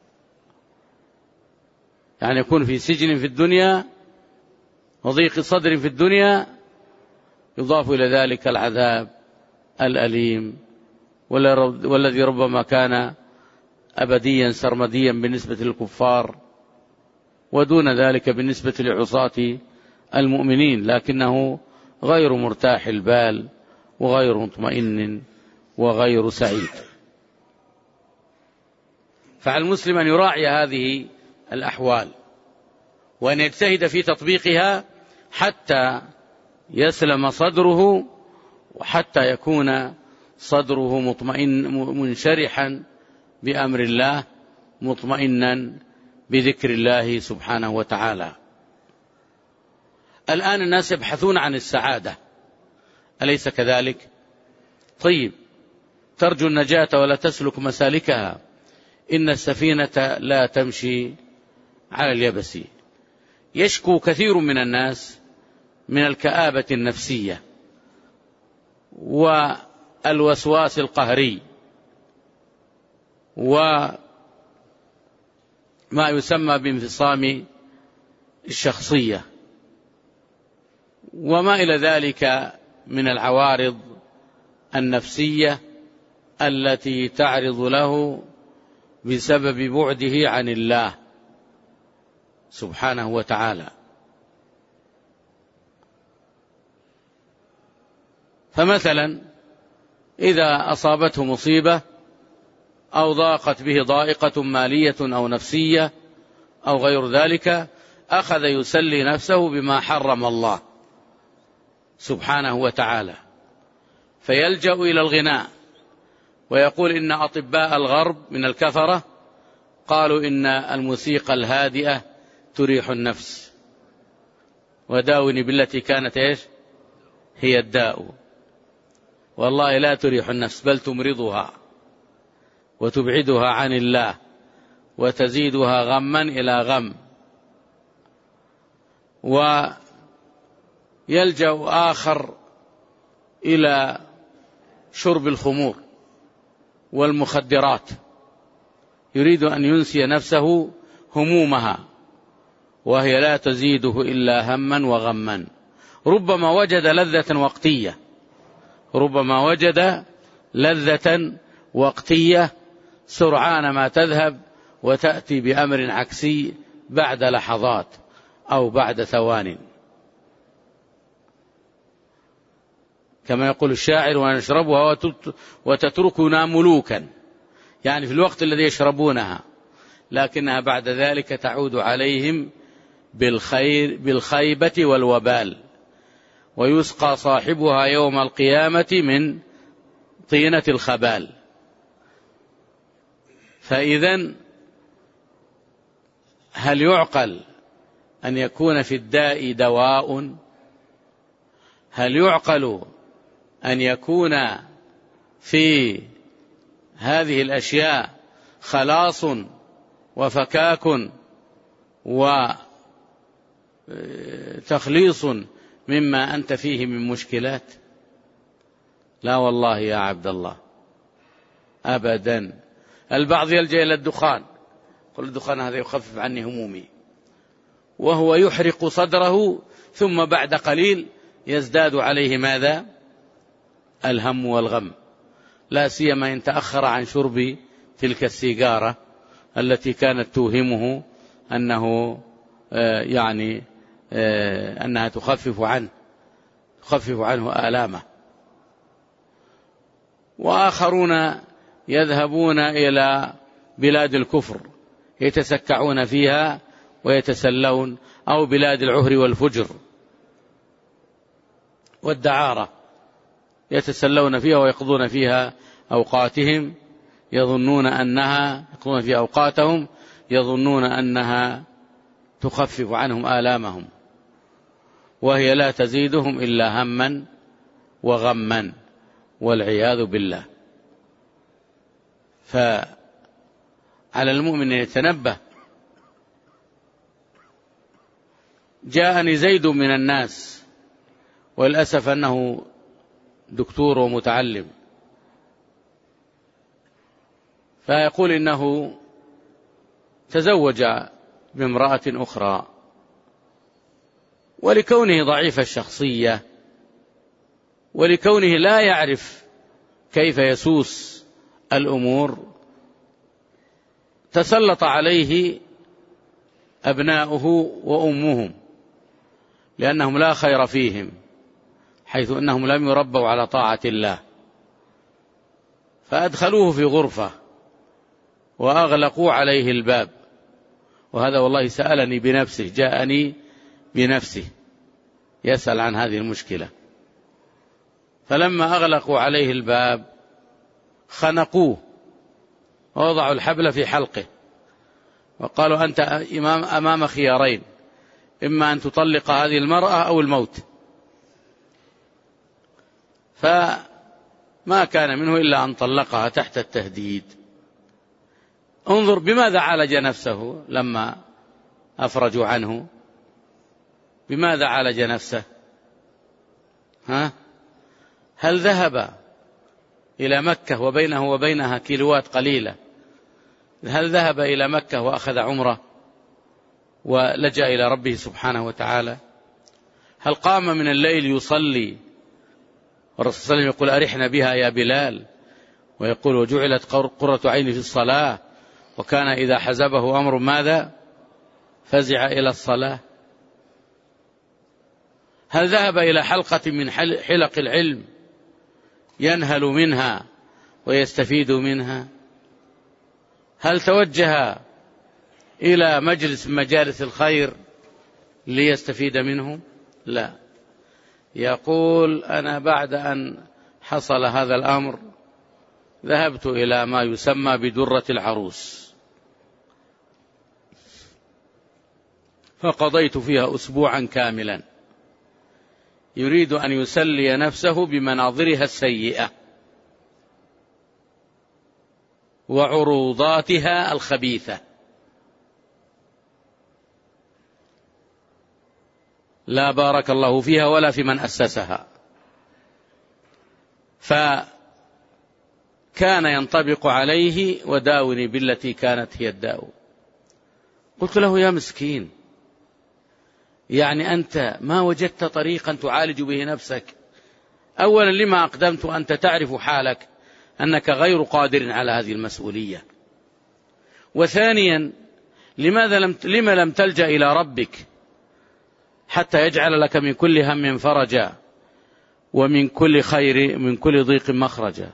S1: يعني يكون في سجن في الدنيا وضيق صدر في الدنيا، يضاف إلى ذلك العذاب الأليم والذي ربما كان أبديا سرمديا بالنسبة للكفار، ودون ذلك بالنسبة لعصاة المؤمنين، لكنه غير مرتاح البال وغير مطمئن وغير سعيد. فعلى المسلم أن يراعي هذه الأحوال وأن يجتهد في تطبيقها حتى يسلم صدره، وحتى يكون صدره منشرحا بأمر الله مطمئنا بذكر الله سبحانه وتعالى. الآن الناس يبحثون عن السعادة، أليس كذلك؟ طيب، ترجو النجاة ولا تسلك مسالكها، إن السفينة لا تمشي على اليبس. يشكو كثير من الناس من الكآبة النفسية والوسواس القهري وما يسمى بانفصام الشخصية وما إلى ذلك من العوارض النفسية التي تعرض له بسبب بعده عن الله سبحانه وتعالى. فمثلا إذا أصابته مصيبة أو ضاقت به ضائقة مالية أو نفسية أو غير ذلك، أخذ يسلي نفسه بما حرم الله سبحانه وتعالى، فيلجأ إلى الغناء ويقول إن أطباء الغرب من الكفرة قالوا إن الموسيقى الهادئة تريح النفس، وداوني بالتي كانت إيش هي الداء. والله لا تريح النفس، بل تمرضها وتبعدها عن الله وتزيدها غما إلى غم. ويلجأ آخر إلى شرب الخمور والمخدرات، يريد أن ينسي نفسه همومها، وهي لا تزيده إلا هما وغما. ربما وجد لذة وقتية، ربما وجد لذة وقتية سرعان ما تذهب وتأتي بأمر عكسي بعد لحظات أو بعد ثوان. كما يقول الشاعر: ونشربها وتتركنا ملوكا، يعني في الوقت الذي يشربونها، لكنها بعد ذلك تعود عليهم بالخيبة والوبال، ويسقى صاحبها يوم القيامة من طينة الخبال. فإذن هل يعقل أن يكون في الداء دواء؟ هل يعقل أن يكون في هذه الأشياء خلاص وفكاك وتخليص مما أنت فيه من مشكلات؟ لا والله يا عبد الله، أبدا. البعض يلجأ إلى الدخان، قل الدخان هذا يخفف عني همومي، وهو يحرق صدره، ثم بعد قليل يزداد عليه ماذا؟ الهم والغم، لا سيما إن تأخر عن شرب تلك السيجارة التي كانت توهمه أنه أنها تخفف عنه آلامه. وآخرون يذهبون إلى بلاد الكفر يتسكعون فيها ويتسلون، أو بلاد العهر والفجر والدعارة، يتسلون فيها ويقضون فيها أوقاتهم، يقضون فيها أوقاتهم يظنون أنها تخفف عنهم آلامهم، وهي لا تزيدهم إلا هما وغما والعياذ بالله. فعلى المؤمن أن يتنبه. جاءني زيد من الناس، والأسف أنه دكتور ومتعلم، فيقول إنه تزوج بامرأة أخرى، ولكونه ضعيف الشخصية ولكونه لا يعرف كيف يسوس الأمور، تسلط عليه أبناؤه وأمهم، لأنهم لا خير فيهم، حيث أنهم لم يربوا على طاعة الله، فأدخلوه في غرفة وأغلقوا عليه الباب. وهذا والله سألني بنفسه، جاءني بنفسه يسأل عن هذه المشكلة. فلما أغلقوا عليه الباب خنقوه ووضعوا الحبل في حلقه وقالوا: أنت أمام خيارين، إما أن تطلق هذه المرأة أو الموت. فما كان منه إلا أن طلقها تحت التهديد. انظر بماذا عالج نفسه لما أفرجوا عنه، بماذا عالج نفسه؟ هل ذهب إلى مكة وبينه وبينها كيلوات قليلة؟ هل ذهب إلى مكة وأخذ عمرة ولجأ إلى ربه سبحانه وتعالى؟ هل قام من الليل يصلي؟ والرسول صلى الله عليه وسلم يقول: أرحنا بها يا بلال، ويقول: وجعلت قرة عيني في الصلاة. وكان إذا حزبه أمر ماذا؟ فزع إلى الصلاة. هل ذهب إلى حلقة من حلق العلم ينهل منها ويستفيد منها؟ هل توجه إلى مجلس من مجالس الخير ليستفيد منه؟ لا، يقول: أنا بعد أن حصل هذا الأمر ذهبت إلى ما يسمى بدرة العروس، فقضيت فيها أسبوعا كاملا، يريد أن يسلي نفسه بمناظرها السيئة وعروضاتها الخبيثة. لا بارك الله فيها ولا في من أسسها. فكان ينطبق عليه: وداوني بالتي كانت هي الداء. قلت له: يا مسكين، يعني أنت ما وجدت طريقا تعالج به نفسك؟ أولا لما أقدمت أنت تعرف حالك أنك غير قادر على هذه المسؤولية، وثانيا لما لم تلجأ إلى ربك حتى يجعل لك من كل هم فرجا ومن كل خير من كل ضيق مخرجا؟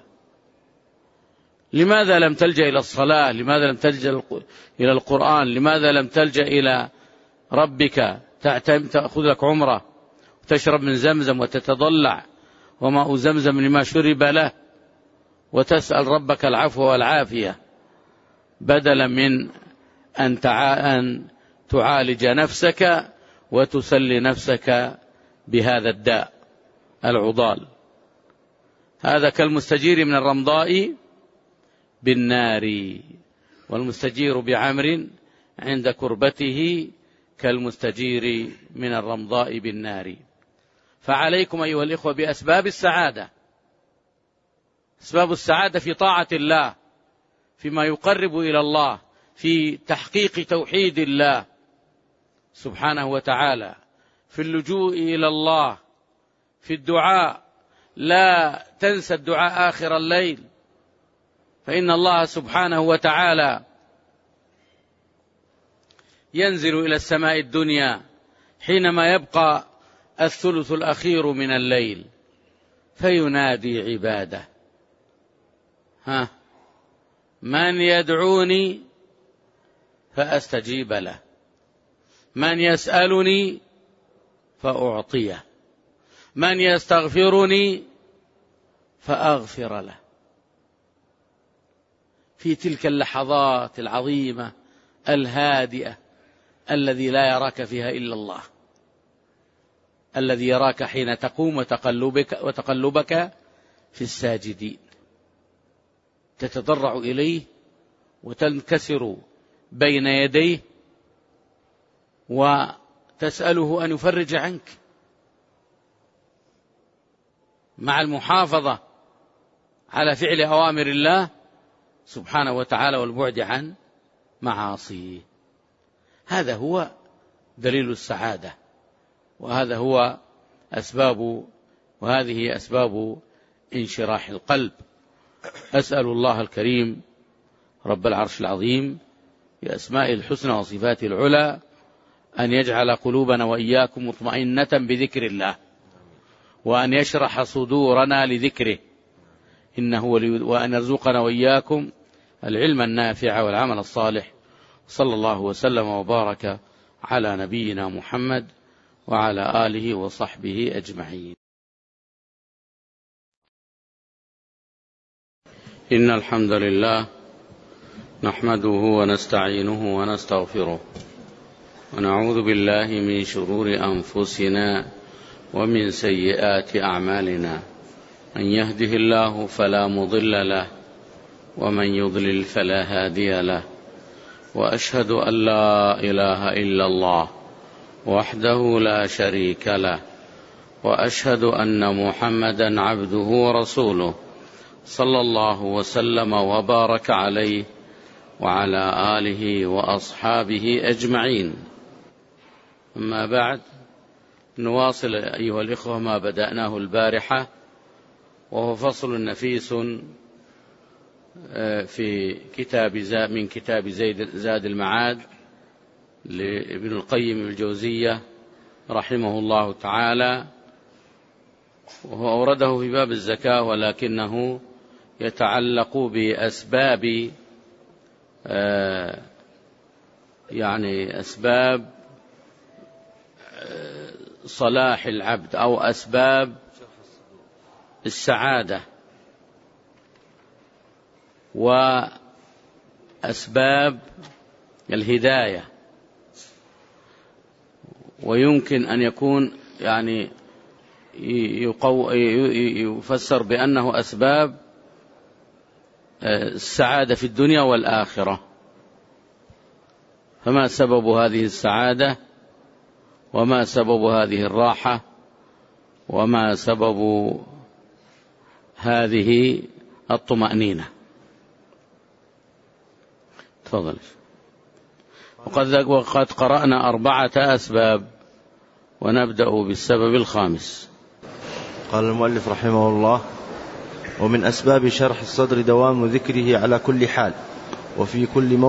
S1: لماذا لم تلجأ إلى الصلاة؟ لماذا لم تلجأ إلى القرآن؟ لماذا لم تلجأ إلى ربك تأخذ لك عمرة وتشرب من زمزم وتتضلع وماء زمزم لما شرب له وتسأل ربك العفو والعافية، بدلا من أن تعالج نفسك وتسلي نفسك بهذا الداء العضال؟ هذا كالمستجير من الرمضاء بالنار، والمستجير بعمر عند كربته كالمستجير من الرمضاء بالنار. فعليكم أيها الإخوة بأسباب السعادة. أسباب السعادة في طاعة الله، فيما يقرب إلى الله، في تحقيق توحيد الله سبحانه وتعالى، في اللجوء إلى الله، في الدعاء. لا تنسى الدعاء آخر الليل، فإن الله سبحانه وتعالى ينزل إلى السماء الدنيا حينما يبقى الثلث الأخير من الليل فينادي عباده: من يدعوني فأستجيب له، من يسألني فأعطيه، من يستغفرني فأغفر له. في تلك اللحظات العظيمة الهادئة الذي لا يراك فيها إلا الله، الذي يراك حين تقوم وتقلبك في الساجدين، تتضرع إليه وتنكسر بين يديه وتسأله أن يفرج عنك، مع المحافظة على فعل أوامر الله سبحانه وتعالى والبعد عن معاصيه. هذا هو دليل السعادة، وهذا هو وهذه أسباب انشراح القلب. أسأل الله الكريم رب العرش العظيم بأسمائه الحسنى وصفاته العلى أن يجعل قلوبنا وإياكم مطمئنة بذكر الله، وأن يشرح صدورنا لذكره إنه وأن يرزقنا وإياكم العلم النافع والعمل الصالح. صلى الله وسلم وبارك على نبينا محمد وعلى آله وصحبه أجمعين. إن الحمد لله نحمده ونستعينه ونستغفره، ونعوذ بالله من شرور أنفسنا ومن سيئات أعمالنا، من يهده الله فلا مضل له ومن يضلل فلا هادي له، وأشهد أن لا إله إلا الله وحده لا شريك له، وأشهد أن محمدا عبده ورسوله صلى الله وسلم وبارك عليه وعلى آله وأصحابه أجمعين. أما بعد، نواصل أيها الإخوة ما بدأناه البارحة، وهو فصل نفيس في من كتاب زاد المعاد لابن القيم الجوزية رحمه الله تعالى، وهو أورده في باب الزكاة، ولكنه يتعلق بأسباب صلاح العبد أو أسباب السعادة وأسباب الهداية، ويمكن أن يكون يعني يفسر بأنه أسباب السعادة في الدنيا والآخرة. فما سبب هذه السعادة، وما سبب هذه الراحة، وما سبب هذه الطمأنينة؟ تفضل. وقد قرأنا 4 أسباب، ونبدأ بالسبب الخامس.
S2: قال المؤلف رحمه الله: ومن أسباب شرح الصدر دوام ذكره على كل حال وفي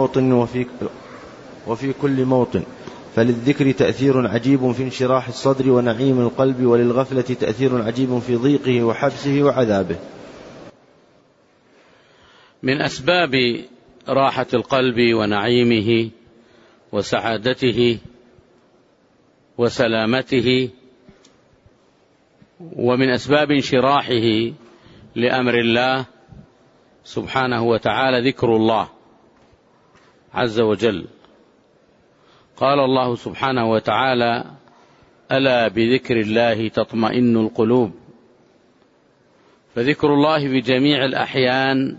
S2: كل موطن، فللذكر تأثير عجيب في انشراح الصدر ونعيم القلب، وللغفلة تأثير عجيب في ضيقه وحبسه وعذابه.
S1: من أسباب راحة القلب ونعيمه وسعادته وسلامته، ومن أسباب انشراحه لأمر الله سبحانه وتعالى ذكر الله عز وجل. قال الله سبحانه وتعالى: ألا بذكر الله تطمئن القلوب. فذكر الله بجميع الأحيان،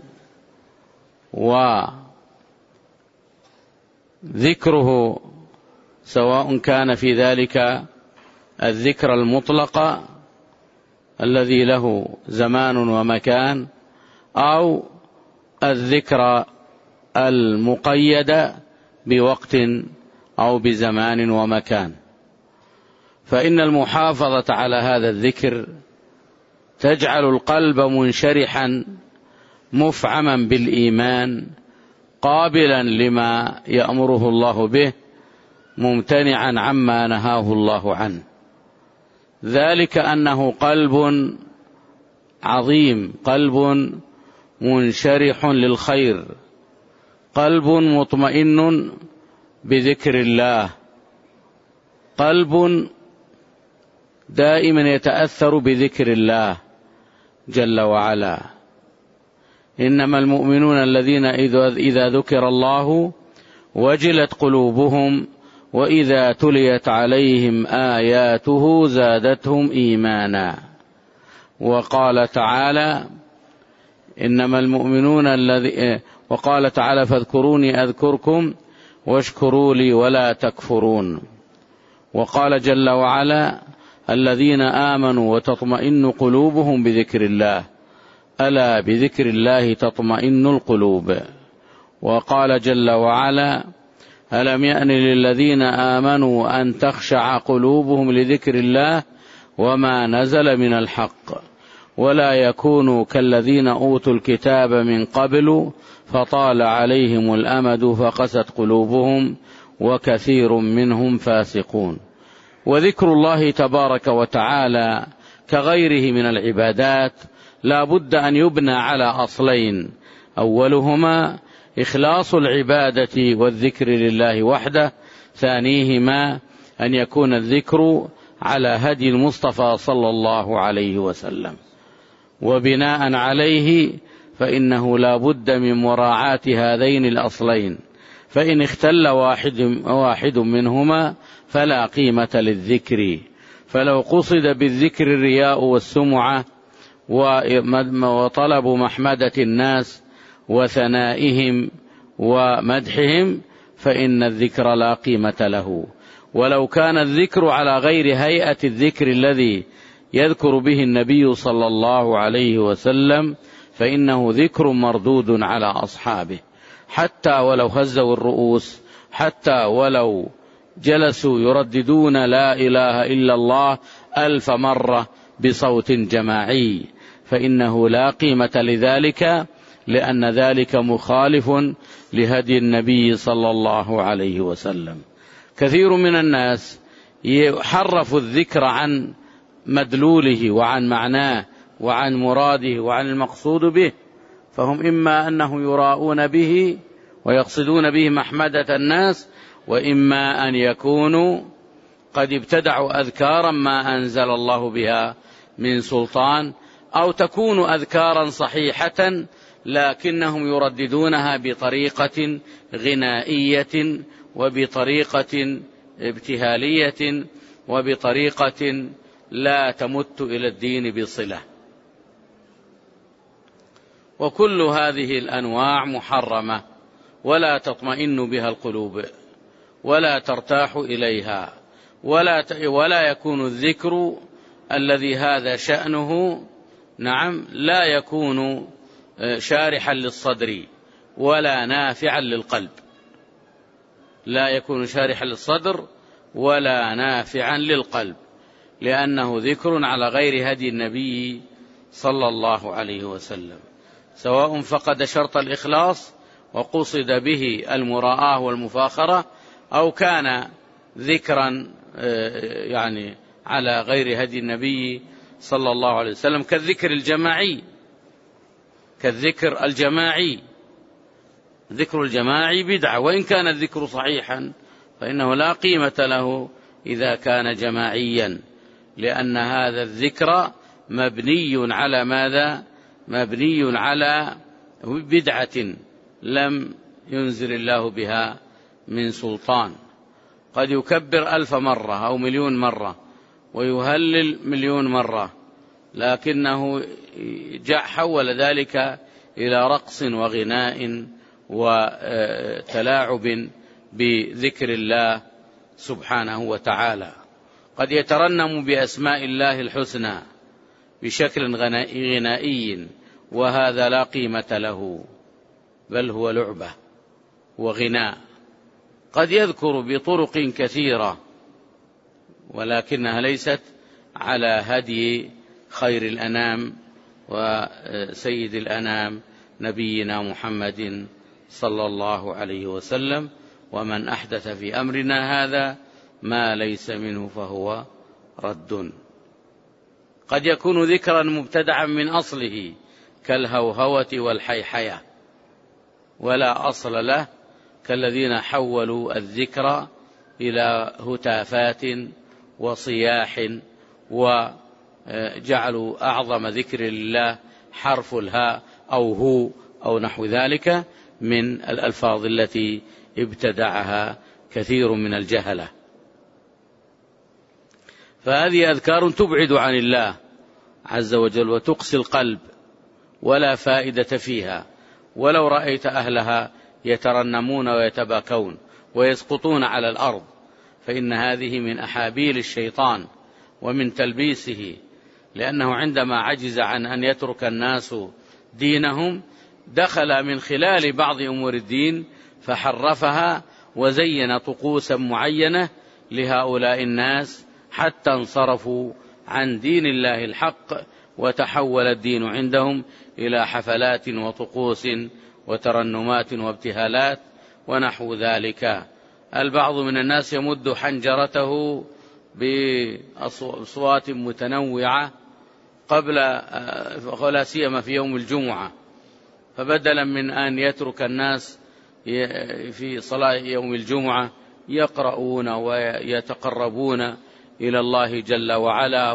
S1: وذكره سواء كان في ذلك الذكر المطلق الذي له زمان ومكان، أو الذكر المقيد بوقت أو بزمان ومكان. فإن المحافظة على هذا الذكر تجعل القلب منشرحا مفعما بالإيمان، قابلا لما يأمره الله به، ممتنعا عما نهاه الله عنه. ذلك أنه قلب عظيم، قلب منشرح للخير، قلب مطمئن بذكر الله، قلب دائما يتأثر بذكر الله جل وعلا. إنما المؤمنون الذين إذا ذكر الله وجلت قلوبهم وإذا تليت عليهم آياته زادتهم إيمانا. وقال تعالى: إنما المؤمنون وقال تعالى: فاذكروني أذكركم واشكروا لي ولا تكفرون. وقال جل وعلا: الذين آمنوا وتطمئن قلوبهم بذكر الله، ألا بذكر الله تطمئن القلوب. وقال جل وعلا: ألم يأن للذين آمنوا أن تخشع قلوبهم لذكر الله وما نزل من الحق، ولا يكونوا كالذين أوتوا الكتاب من قبل فطال عليهم الأمد فقست قلوبهم وكثير منهم فاسقون. وذكر الله تبارك وتعالى كغيره من العبادات لا بد أن يبنى على أصلين: أولهما إخلاص العبادة والذكر لله وحده، ثانيهما أن يكون الذكر على هدي المصطفى صلى الله عليه وسلم. وبناء عليه فإنه لا بد من مراعاة هذين الأصلين، فإن اختل واحد منهما فلا قيمة للذكر. فلو قصد بالذكر الرياء والسمعة وطلب محمدة الناس وثنائهم ومدحهم فإن الذكر لا قيمة له. ولو كان الذكر على غير هيئة الذكر الذي يذكر به النبي صلى الله عليه وسلم فإنه ذكر مردود على أصحابه، حتى ولو هزوا الرؤوس، حتى ولو جلسوا يرددون لا إله إلا الله 1000 مرة بصوت جماعي، فإنه لا قيمة لذلك، لأن ذلك مخالف لهدي النبي صلى الله عليه وسلم. كثير من الناس يحرف الذكر عن مدلوله وعن معناه وعن مراده وعن المقصود به، فهم إما أنه يراءون به ويقصدون به محمدة الناس، وإما أن يكونوا قد ابتدعوا أذكارا ما أنزل الله بها من سلطان، أو تكون أذكارا صحيحة لكنهم يرددونها بطريقة غنائية وبطريقة ابتهالية وبطريقة لا تمت إلى الدين بصلة. وكل هذه الأنواع محرمة ولا تطمئن بها القلوب ولا ترتاح إليها، ولا يكون الذكر الذي هذا شأنه لا يكون شارحا للصدر ولا نافعا للقلب، لا يكون شارحا للصدر ولا نافعا للقلب، لأنه ذكر على غير هدي النبي صلى الله عليه وسلم، سواء فقد شرط الإخلاص وقصد به المراءة والمفاخرة، أو كان ذكرا على غير هدي النبي صلى الله عليه وسلم، كالذكر الجماعي. ذكر الجماعي بدعة، وإن كان الذكر صحيحا فإنه لا قيمة له إذا كان جماعيا، لأن هذا الذكر مبني على ماذا؟ مبني على بدعة لم ينزل الله بها من سلطان. قد يكبر 1000 مرة أو 1,000,000 مرة ويهلل 1,000,000 مرة، لكنه حول ذلك إلى رقص وغناء وتلاعب بذكر الله سبحانه وتعالى. قد يترنم بأسماء الله الحسنى بشكل غنائي، وهذا لا قيمة له، بل هو لعبة وغناء. قد يذكر بطرق كثيرة ولكنها ليست على هدي خير الأنام وسيد الأنام نبينا محمد صلى الله عليه وسلم. ومن أحدث في أمرنا هذا ما ليس منه فهو رد. قد يكون ذكرا مبتدعا من أصله كالهوهوة والحيحية، ولا أصل له، كالذين حولوا الذكر إلى هتافات وصياح، وجعلوا أعظم ذكر لله حرف الهاء أو هو أو نحو ذلك من الألفاظ التي ابتدعها كثير من الجهلة. فهذه أذكار تبعد عن الله عز وجل وتقسي القلب، ولا فائدة فيها، ولو رأيت أهلها يترنمون ويتباكون ويسقطون على الأرض، فإن هذه من أحابيل الشيطان ومن تلبيسه، لأنه عندما عجز عن أن يترك الناس دينهم دخل من خلال بعض أمور الدين فحرفها وزين طقوسا معينة لهؤلاء الناس حتى انصرفوا عن دين الله الحق، وتحول الدين عندهم إلى حفلات وطقوس وترنمات وابتهالات ونحو ذلك. البعض من الناس يمد حنجرته بأصوات متنوعة ولا سيما في يوم الجمعة، فبدلا من أن يترك الناس في صلاة يوم الجمعة يقرؤون ويتقربون إلى الله جل وعلا،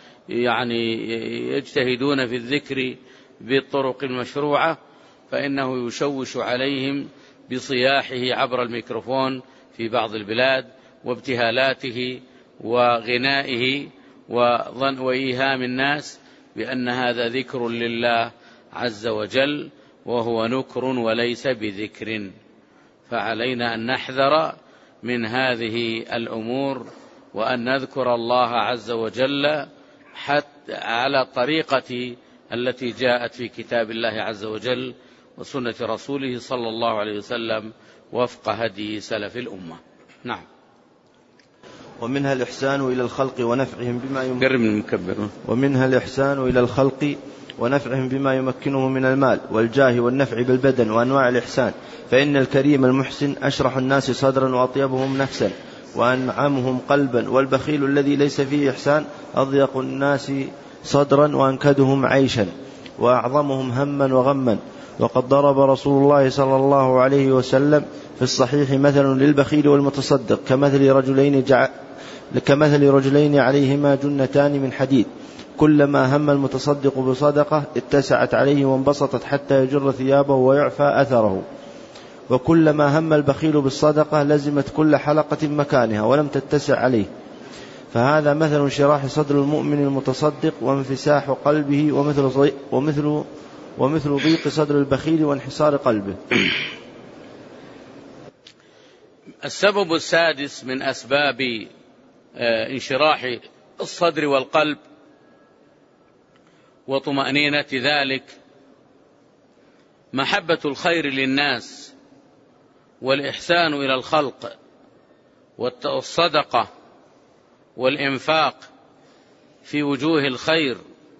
S1: يجتهدون في الذكر بالطرق المشروعة، فإنه يشوش عليهم بصياحه عبر الميكروفون في بعض البلاد وابتهالاته وغنائه وإيهام الناس بأن هذا ذكر لله عز وجل، وهو نكر وليس بذكر. فعلينا أن نحذر من هذه الأمور، وأن نذكر الله عز وجل حتى على الطريقة التي جاءت في كتاب الله عز وجل وسنة رسوله صلى الله عليه وسلم وفق هدي سلف الأمة. نعم.
S2: ومنها الإحسان إلى الخلق ونفعهم بما يمكنه من المال والجاه والنفع بالبدن وأنواع الإحسان، فإن الكريم المحسن أشرح الناس صدرا وأطيبهم نفسا وأنعمهم قلبا، والبخيل الذي ليس فيه إحسان أضيق الناس صدرا وأنكدهم عيشا وأعظمهم هما وغما وقد ضرب رسول الله صلى الله عليه وسلم في الصحيح مثل للبخيل والمتصدق كمثل رجلين عليهما جنتان من حديد، كلما هم المتصدق بصدقة اتسعت عليه وانبسطت حتى يجر ثيابه ويعفى أثره، وكلما هم البخيل بالصدقة لزمت كل حلقة مكانها ولم تتسع عليه. فهذا مثل انشراح صدر المؤمن المتصدق وانفساح قلبه، ومثل ضيق صدر البخيل وانحسار قلبه.
S1: السبب السادس من أسباب انشراح الصدر والقلب وطمأنينة ذلك محبة الخير للناس والإحسان إلى الخلق والصدقة والإنفاق في وجوه الخير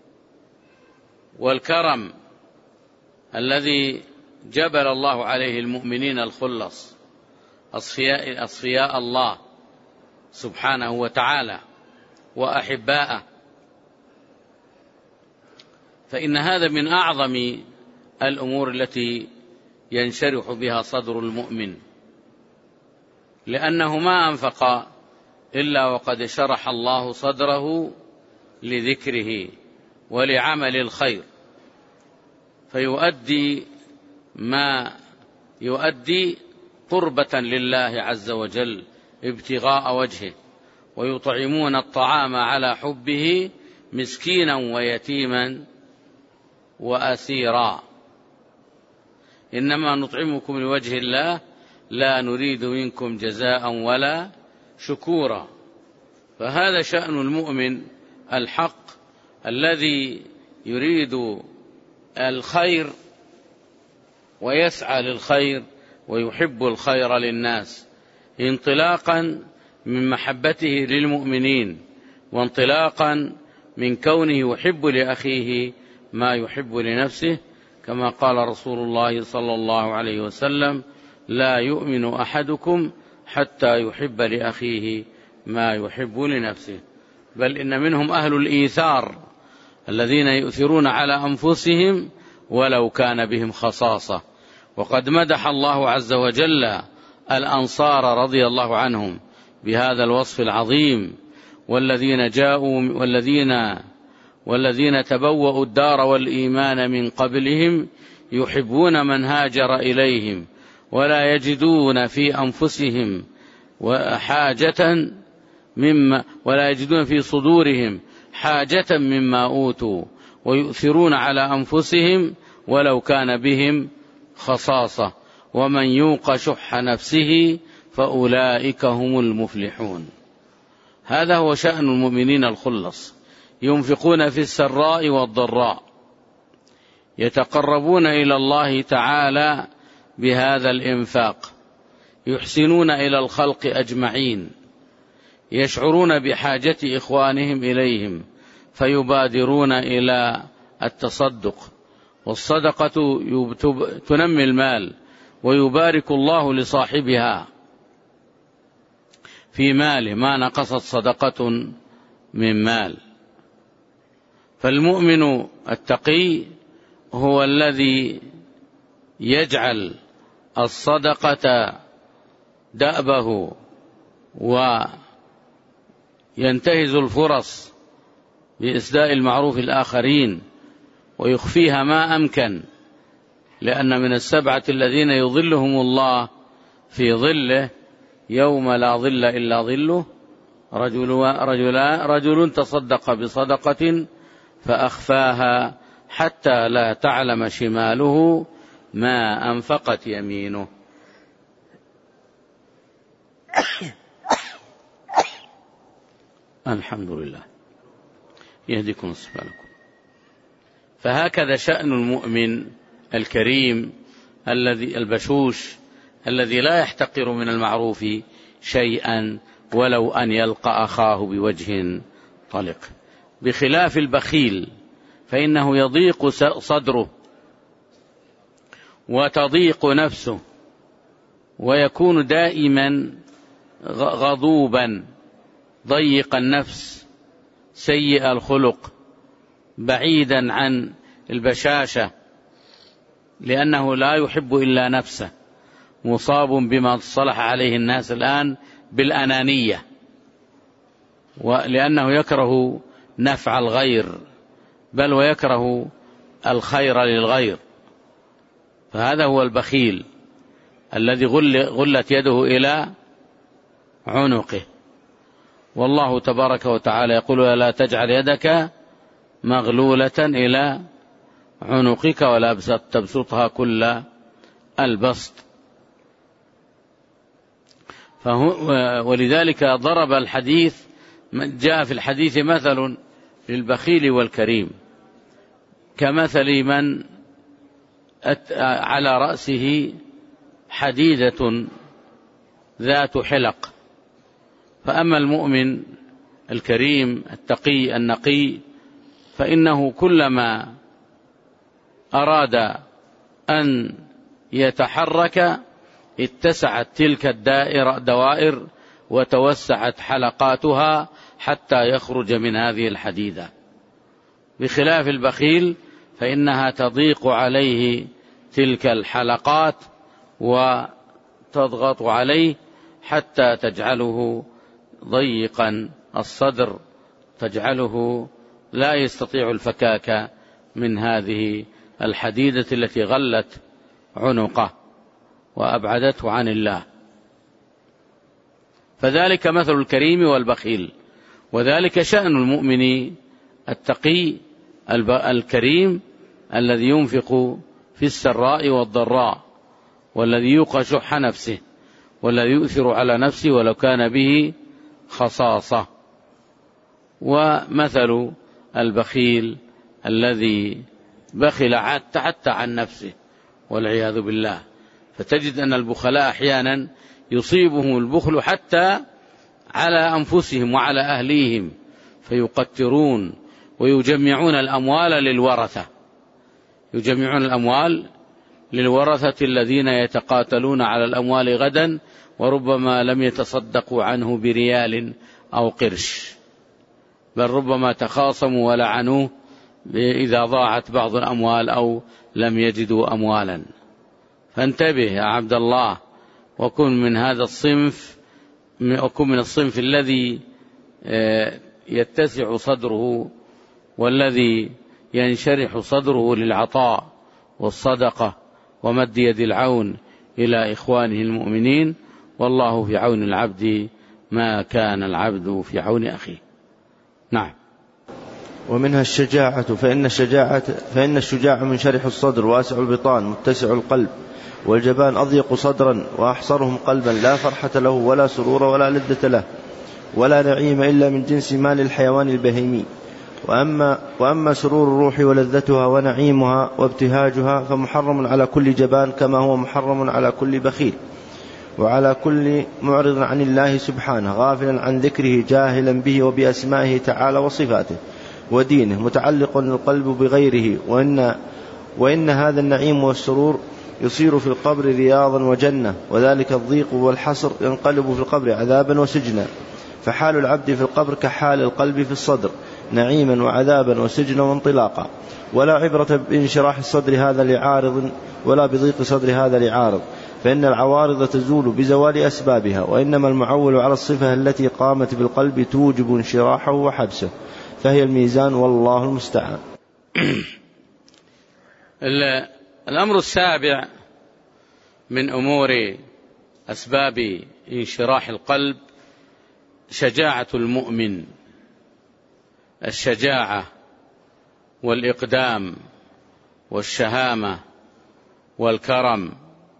S1: والكرم الذي جبل الله عليه المؤمنين الخلص أصفياء الله سبحانه وتعالى وأحباءه. فإن هذا من أعظم الأمور التي ينشرح بها صدر المؤمن، لأنه ما أنفق إلا وقد شرح الله صدره لذكره ولعمل الخير، فيؤدي ما يؤدي قربة لله عز وجل ابتغاء وجهه، ويطعمون الطعام على حبه مسكينا ويتيما وأسيرا، إنما نطعمكم لوجه الله لا نريد منكم جزاء ولا شكورا. فهذا شأن المؤمن الحق الذي يريد الخير ويسعى للخير ويحب الخير للناس، انطلاقا من محبته للمؤمنين، وانطلاقا من كونه يحب لأخيه ما يحب لنفسه، كما قال رسول الله صلى الله عليه وسلم: لا يؤمن أحدكم حتى يحب لأخيه ما يحب لنفسه. بل إن منهم أهل الإيثار الذين يؤثرون على أنفسهم ولو كان بهم خصاصة. وقد مدح الله عز وجل الأنصار رضي الله عنهم بهذا الوصف العظيم: والذين تبوأوا الدار والإيمان من قبلهم يحبون من هاجر إليهم ولا يجدون في أنفسهم ولا يجدون في صدورهم حاجة مما أوتوا ويؤثرون على أنفسهم ولو كان بهم خصاصة ومن يوق شح نفسه فأولئك هم المفلحون. هذا هو شأن المؤمنين الخلص، ينفقون في السراء والضراء، يتقربون إلى الله تعالى بهذا الإنفاق، يحسنون إلى الخلق أجمعين، يشعرون بحاجة إخوانهم إليهم فيبادرون إلى التصدق. والصدقة تنمي المال ويبارك الله لصاحبها في ماله ما نقصت صدقة من مال. فالمؤمن التقي هو الذي يجعل الصدقة دأبه وينتهز الفرص بإسداء المعروف الآخرين ويخفيها ما أمكن، لأن من السبعة الذين يظلهم الله في ظله يوم لا ظل إلا ظله رجل تصدق بصدقة فأخفاها حتى لا تعلم شماله ما أنفقت يمينه. الحمد لله، يهديكم سبحانكم. فهكذا شأن المؤمن الكريم البشوش الذي لا يحتقر من المعروف شيئا ولو أن يلقى أخاه بوجه طلق، بخلاف البخيل فإنه يضيق صدره وتضيق نفسه ويكون دائما غضوبا ضيق النفس سيء الخلق بعيدا عن البشاشة لأنه لا يحب إلا نفسه، مصاب بما صلح عليه الناس الآن بالأنانية، ولأنه يكره نفع الغير بل ويكره الخير للغير، فهذا هو البخيل الذي غلت يده إلى عنقه. والله تبارك وتعالى يقول لا تجعل يدك مغلولة إلى عنقك ولا تبسطها كل البسط. ولذلك ضرب الحديث، جاء في الحديث مثل للبخيل والكريم كمثل من على رأسه حديدة ذات حلق، فأما المؤمن الكريم التقي النقي فإنه كلما أراد أن يتحرك اتسعت تلك الدوائر وتوسعت حلقاتها حتى يخرج من هذه الحديدة، بخلاف البخيل فإنها تضيق عليه تلك الحلقات وتضغط عليه حتى تجعله ضيقا الصدر، تجعله لا يستطيع الفكاك من هذه الحديدة التي غلت عنقه وأبعدته عن الله. فذلك مثل الكريم والبخيل، وذلك شأن المؤمن التقي الكريم الذي ينفق في السراء والضراء، والذي يوقى شح نفسه، والذي يؤثر على نفسه ولو كان به خصاصة. ومثل البخيل الذي بخل حتى عن نفسه والعياذ بالله. فتجد أن البخلاء أحيانا يصيبهم البخل حتى على أنفسهم وعلى أهليهم، فيقترون ويجمعون الأموال للورثة، يجمعون الأموال للورثة الذين يتقاتلون على الأموال غدا، وربما لم يتصدقوا عنه بريال أو قرش، بل ربما تخاصموا ولعنوه إذا ضاعت بعض الأموال أو لم يجدوا أموالا. فانتبه يا عبد الله، وكن من هذا الصنف، وكن من الصنف الذي يتسع صدره والذي ينشرح صدره للعطاء والصدقة ومد يد العون إلى إخوانه المؤمنين، والله في عون العبد ما كان العبد في عون أخيه. نعم.
S2: ومنها الشجاعة، فإن الشجاع منشرح الصدر واسع البطان متسع القلب، والجبان أضيق صدرا وأحصرهم قلبا، لا فرحة له ولا سرور ولا لذة له ولا نعيم إلا من جنس مال الحيوان البهيمي. وأما سرور الروح ولذتها ونعيمها وابتهاجها فمحرم على كل جبان، كما هو محرم على كل بخيل وعلى كل معرض عن الله سبحانه، غافلا عن ذكره جاهلا به وبأسمائه تعالى وصفاته ودينه، متعلق القلب بغيره. وإن هذا النعيم والسرور يصير في القبر رياضا وجنة، وذلك الضيق والحصر ينقلب في القبر عذابا وسجنا. فحال العبد في القبر كحال القلب في الصدر، نعيما وعذابا وسجنا وانطلاقا. ولا عبرة بانشراح الصدر هذا لعارض ولا بضيق صدر هذا لعارض، فإن العوارض تزول بزوال أسبابها، وإنما المعول على الصفة التي قامت بالقلب توجب انشراحه وحبسه، فهي الميزان، والله المستعان.
S1: الأمر السابع من أمور أسباب انشراح القلب شجاعة المؤمن، الشجاعة والإقدام والشهامة والكرم،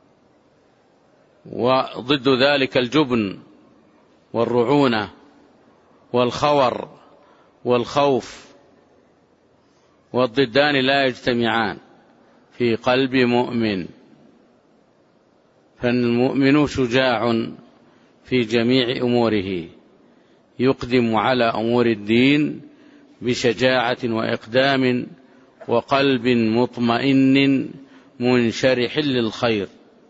S1: وضد ذلك الجبن والرعونة والخور والخوف، والضدان لا يجتمعان في قلب مؤمن. فالمؤمن شجاع في جميع أموره، يقدم على أمور الدين بشجاعة وإقدام وقلب مطمئن منشرح للخير،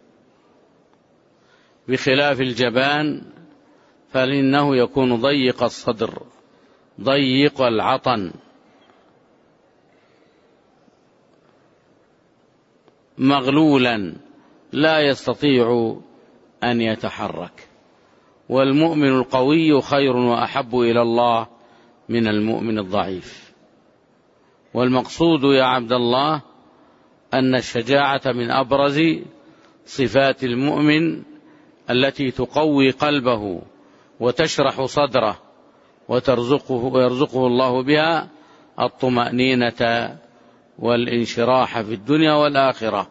S1: بخلاف الجبان فإنه يكون ضيق الصدر ضيق العطن مغلولا لا يستطيع أن يتحرك. والمؤمن القوي خير وأحب إلى الله من المؤمن الضعيف. والمقصود يا عبد الله أن الشجاعة من أبرز صفات المؤمن التي تقوي قلبه وتشرح صدره ويرزقه الله بها الطمأنينة والانشراح في الدنيا والآخرة.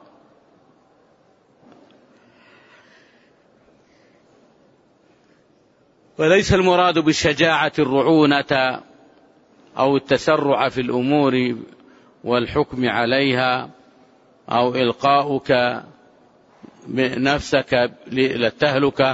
S1: وليس المراد بالشجاعة الرعونة أو التسرع في الأمور والحكم عليها أو إلقاؤك نفسك للتهلكة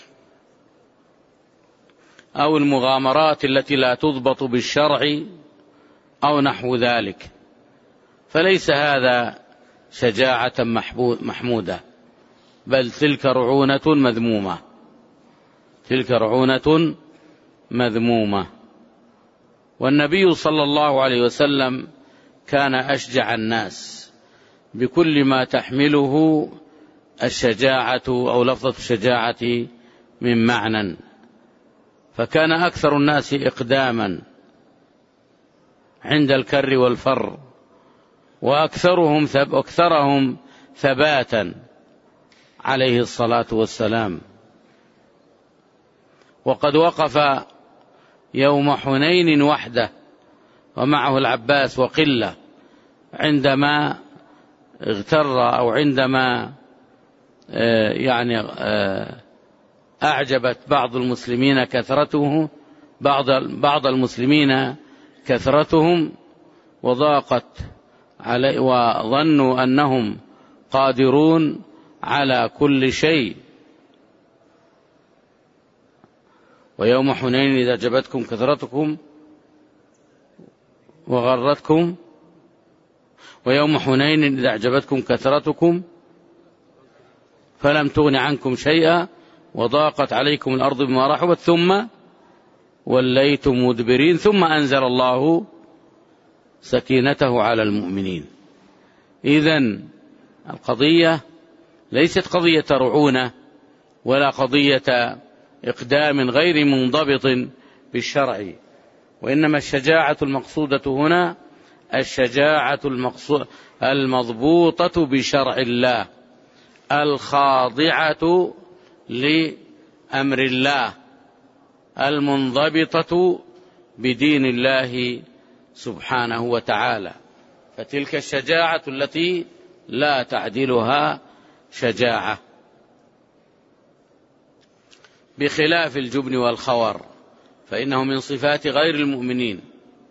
S1: أو المغامرات التي لا تضبط بالشرع أو نحو ذلك، فليس هذا شجاعة محمودة، بل تلك رعونة مذمومة، تلك رعونة مذمومة. والنبي صلى الله عليه وسلم كان أشجع الناس بكل ما تحمله الشجاعة أو لفظة الشجاعة من معنى، فكان أكثر الناس إقداما عند الكر والفر، وأكثرهم ثباتا عليه الصلاة والسلام. وقد وقف يوم حنين وحده ومعه العباس وقلة، عندما اغتر أو عندما أعجبت بعض المسلمين كثرته، بعض المسلمين كثرتهم، وضاقت عليه وظنوا أنهم قادرون على كل شيء. ويوم حنين إذا أعجبتكم كثرتكم وغرتكم، ويوم حنين إذا أعجبتكم كثرتكم فلم تغن عنكم شيئا وضاقت عليكم الأرض بما رحبت ثم وليتم مدبرين ثم أنزل الله سكينته على المؤمنين. إذن القضية ليست قضية رعونة ولا قضية إقدام غير منضبط بالشرع، وإنما الشجاعة المقصودة هنا الشجاعة المضبوطة بشرع الله، الخاضعة لأمر الله، المنضبطة بدين الله سبحانه وتعالى. فتلك الشجاعة التي لا تعدلها شجاعة، بخلاف الجبن والخور، فإنه من صفات غير المؤمنين،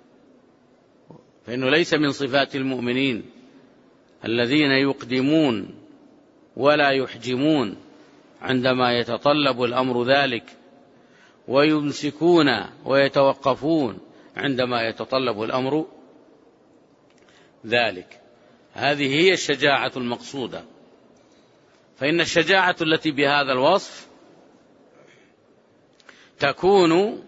S1: فإنه ليس من صفات المؤمنين الذين يقدمون ولا يحجمون عندما يتطلب الأمر ذلك، ويمسكون ويتوقفون عندما يتطلب الأمر ذلك. هذه هي الشجاعة المقصودة. فإن الشجاعة التي بهذا الوصف تكون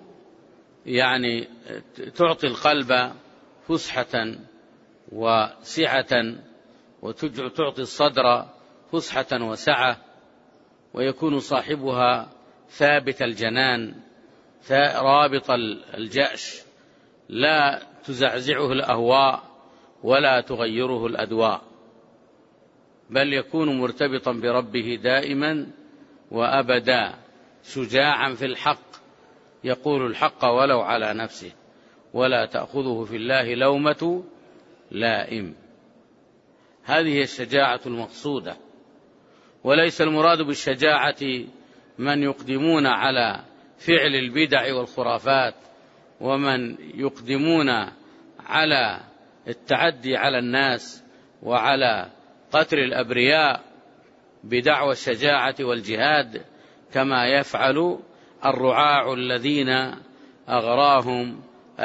S1: تعطي القلب فسحة وسعة، وتعطي الصدر فسحة وسعة، ويكون صاحبها ثابت الجنان رابط الجأش، لا تزعزعه الأهواء ولا تغيره الأدواء، بل يكون مرتبطا بربه دائما وأبدا، شجاعا في الحق، يقول الحق ولو على نفسه، ولا تأخذه في الله لومة لائم. هذه الشجاعة المقصودة. وليس المراد بالشجاعة من يقدمون على فعل البدع والخرافات، ومن يقدمون على التعدي على الناس وعلى قتل الأبرياء بدعوى الشجاعة والجهاد، كما يفعل الرعاع الذين أغراهم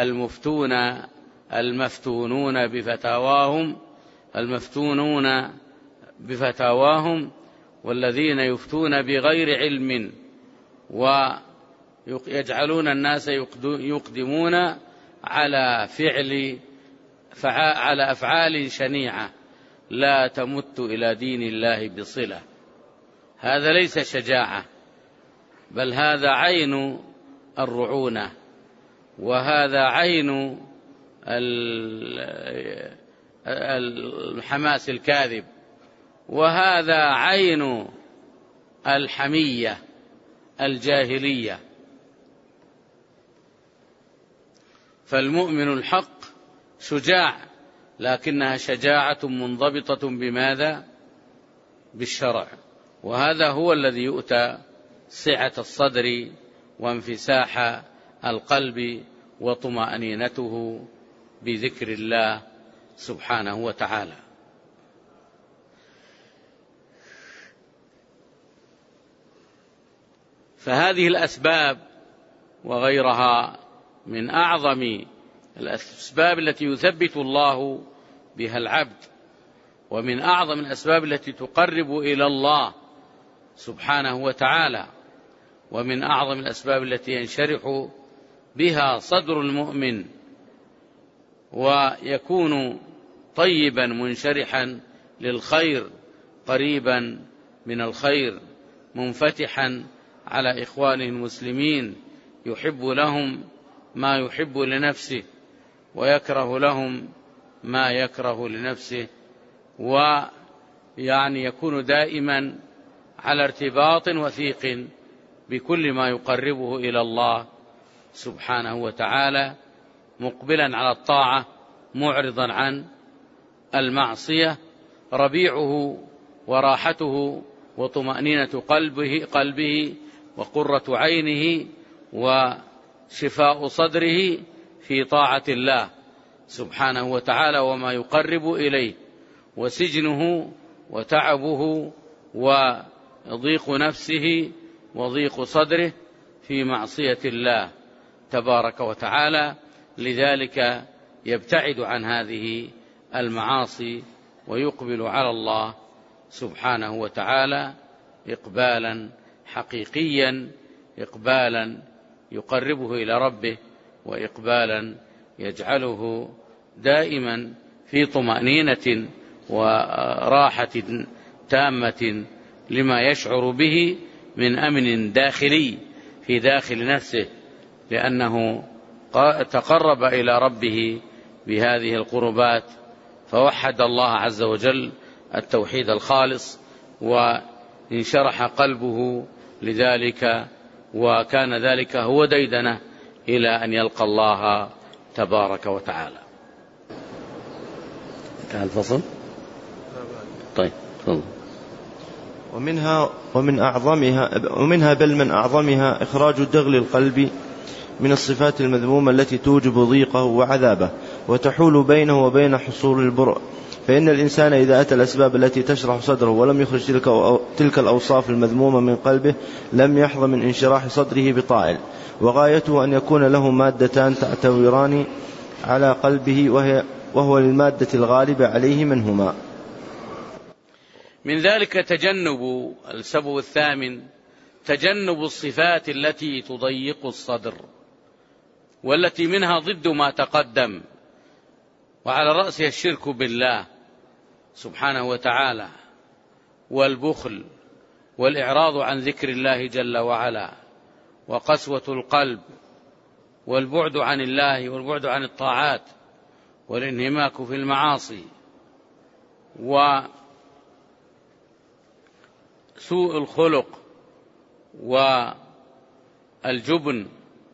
S1: المفتونون بفتاواهم والذين يفتون بغير علم، ويجعلون الناس يقدمون على أفعال شنيعة لا تمت إلى دين الله بصلة. هذا ليس شجاعة، بل هذا عين الرعونة، وهذا عين الحماس الكاذب، وهذا عين الحمية الجاهلية. فالمؤمن الحق شجاع، لكنها شجاعة منضبطة بماذا؟ بالشرع. وهذا هو الذي يؤتى سعة الصدر وانفساح القلب وطمأنينته بذكر الله سبحانه وتعالى. فهذه الأسباب وغيرها من أعظم الأسباب التي يثبت الله بها العبد، ومن أعظم الأسباب التي تقرب إلى الله سبحانه وتعالى، ومن أعظم الأسباب التي ينشرح بها صدر المؤمن ويكون طيبا منشرحا للخير، قريبا من الخير، منفتحا على إخوانه المسلمين، يحب لهم ما يحب لنفسه ويكره لهم ما يكره لنفسه، ويعني يكون دائما على ارتباط وثيق بكل ما يقربه إلى الله سبحانه وتعالى، مقبلا على الطاعة معرضا عن المعصية، ربيعه وراحته وطمأنينة قلبه وقرة عينه وشفاء صدره في طاعة الله سبحانه وتعالى وما يقرب إليه، وسجنه وتعبه وضيق نفسه وضيق صدره في معصية الله تبارك وتعالى. لذلك يبتعد عن هذه المعاصي ويقبل على الله سبحانه وتعالى إقبالا حقيقيا، إقبالا يقربه إلى ربه، وإقبالا يجعله دائما في طمأنينة وراحة تامة لما يشعر به من أمن داخلي في داخل نفسه، لأنه تقرب إلى ربه بهذه القربات، فوحد الله عز وجل التوحيد الخالص، وانشرح قلبه لذلك، وكان ذلك هو ديدنه إلى أن يلقى الله تبارك وتعالى. انتهى الفصل. طيب تفضل.
S2: ومنها بل من أعظمها إخراج دغل القلب من الصفات المذمومة التي توجب ضيقه وعذابه وتحول بينه وبين حصول البرء. فإن الإنسان إذا أتى الأسباب التي تشرح صدره ولم يخرج تلك الأوصاف المذمومة من قلبه لم يحظى من انشراح صدره بطائل، وغايته أن يكون له مادتان تعتوران على قلبه وهو للمادة الغالبة عليه منهما.
S1: من ذلك تجنب السبب الثامن، تجنب الصفات التي تضيق الصدر، والتي منها ضد ما تقدم، وعلى رأسها الشرك بالله سبحانه وتعالى، والبخل، والإعراض عن ذكر الله جل وعلا، وقسوة القلب، والبعد عن الله والبعد عن الطاعات، والانهماك في المعاصي، وسوء الخلق، والجبن،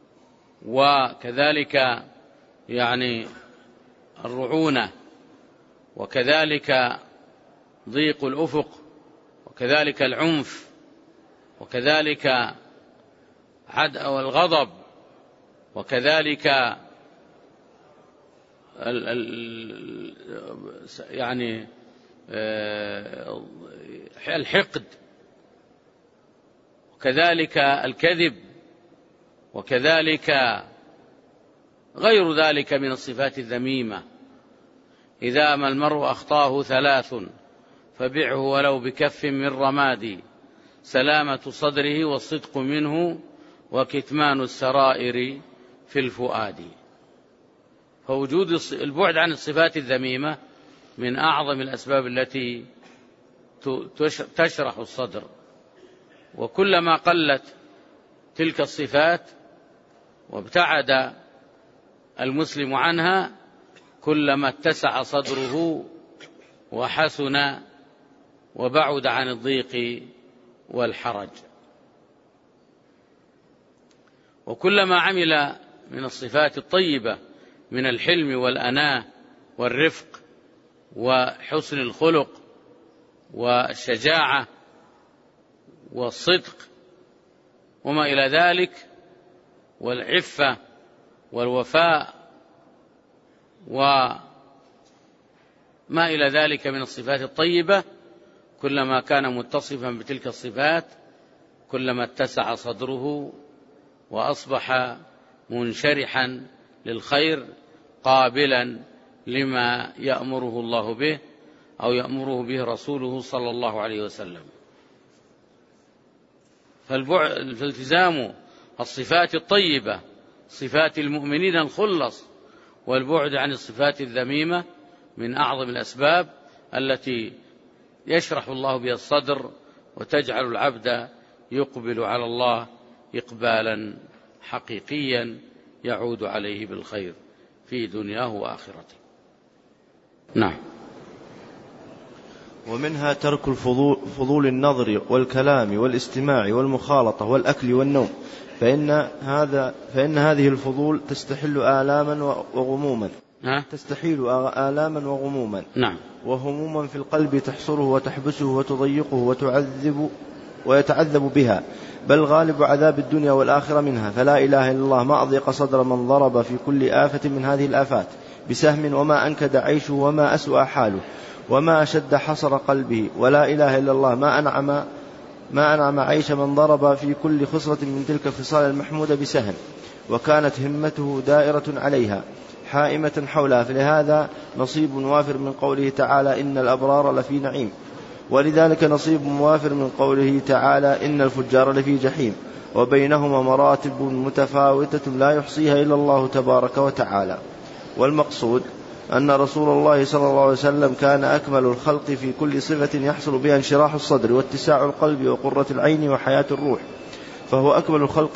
S1: وكذلك يعني الرعونة، وكذلك ضيق الأفق، وكذلك العنف، وكذلك الغضب، وكذلك يعني الحقد، وكذلك الكذب، وكذلك غير ذلك من الصفات الذميمة. إذا ما المرء أخطاه ثلاث فبعه ولو بكف من رماد، سلامة صدره والصدق منه وكتمان السرائر في الفؤاد. فوجود البعد عن الصفات الذميمة من أعظم الأسباب التي تشرح الصدر. وكلما قلت تلك الصفات وابتعد المسلم عنها كلما اتسع صدره وحسن وبعد عن الضيق والحرج. وكلما عمل من الصفات الطيبة من الحلم والأناة والرفق وحسن الخلق والشجاعة والصدق وما إلى ذلك والعفة والوفاء وما إلى ذلك من الصفات الطيبة، كلما كان متصفا بتلك الصفات كلما اتسع صدره وأصبح منشرحا للخير قابلا لما يأمره الله به أو يأمره به رسوله صلى الله عليه وسلم. فالتزام الصفات الطيبة صفات المؤمنين الخلص والبعد عن الصفات الذميمة من أعظم الأسباب التي يشرح الله بها الصدر وتجعل العبد يقبل على الله إقبالا حقيقيا يعود عليه بالخير في دنياه وآخرته. نعم.
S2: ومنها ترك فضول النظر والكلام والاستماع والمخالطة والأكل والنوم، فإن هذه الفضول تستحل آلاما وغموما
S1: نعم.
S2: وهموما في القلب تحصره وتحبسه وتضيقه ويتعذب بها، بل غالب عذاب الدنيا والآخرة منها. فلا إله إلا الله ما أضيق صدر من ضرب في كل آفة من هذه الآفات بسهم، وما أنكد عيشه وما أسوأ حاله وما أشد حصر قلبه. ولا إله إلا الله ما أنعم عيش من ضرب في كل خصلة من تلك الخصال المحمودة بسهم، وكانت همته دائرة عليها حائمة حولها. فلهذا نصيب وافر من قوله تعالى إن الأبرار لفي نعيم، ولذلك نصيب موافر من قوله تعالى إن الفجار لفي جحيم، وبينهما مراتب متفاوتة لا يحصيها إلا الله تبارك وتعالى. والمقصود أن رسول الله صلى الله عليه وسلم كان أكمل الخلق في كل صفة يحصل بها انشراح الصدر واتساع القلب وقرة العين وحياة الروح، فهو أكمل الخلق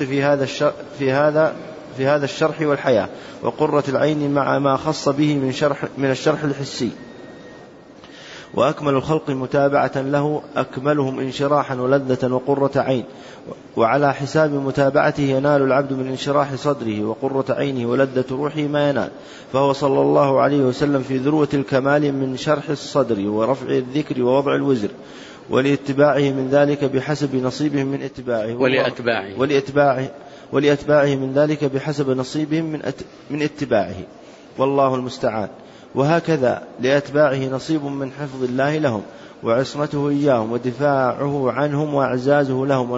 S2: في هذا الشرح والحياة وقرة العين مع ما خص به من الشرح الحسي. وأكمل الخلق متابعة له أكملهم انشراحا ولذة وقرة عين، وعلى حساب متابعته ينال العبد من انشراح صدره وقرة عينه ولذة روحه ما ينال. فهو صلى الله عليه وسلم في ذروة الكمال من شرح الصدر ورفع الذكر ووضع الوزر، ولاتباعه من ذلك بحسب نصيبهم من اتباعه ولأتباعه من ذلك بحسب نصيبهم من اتباعه، والله المستعان. وهكذا لأتباعه نصيب من حفظ الله لهم وعصمته إياهم ودفاعه عنهم وإعزازه لهم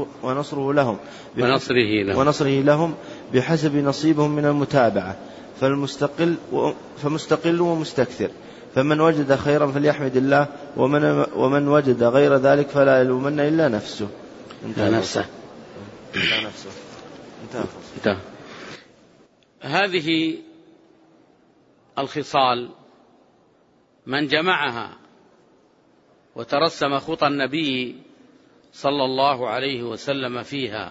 S2: ونصره لهم بحسب نصيبهم من المتابعة، فمستقل ومستكثر. فمن وجد خيرا فليحمد الله، ومن وجد غير ذلك فلا يلومن إلا نفسه.
S1: انتهى. هذه الخصال من جمعها وترسم خطى النبي صلى الله عليه وسلم فيها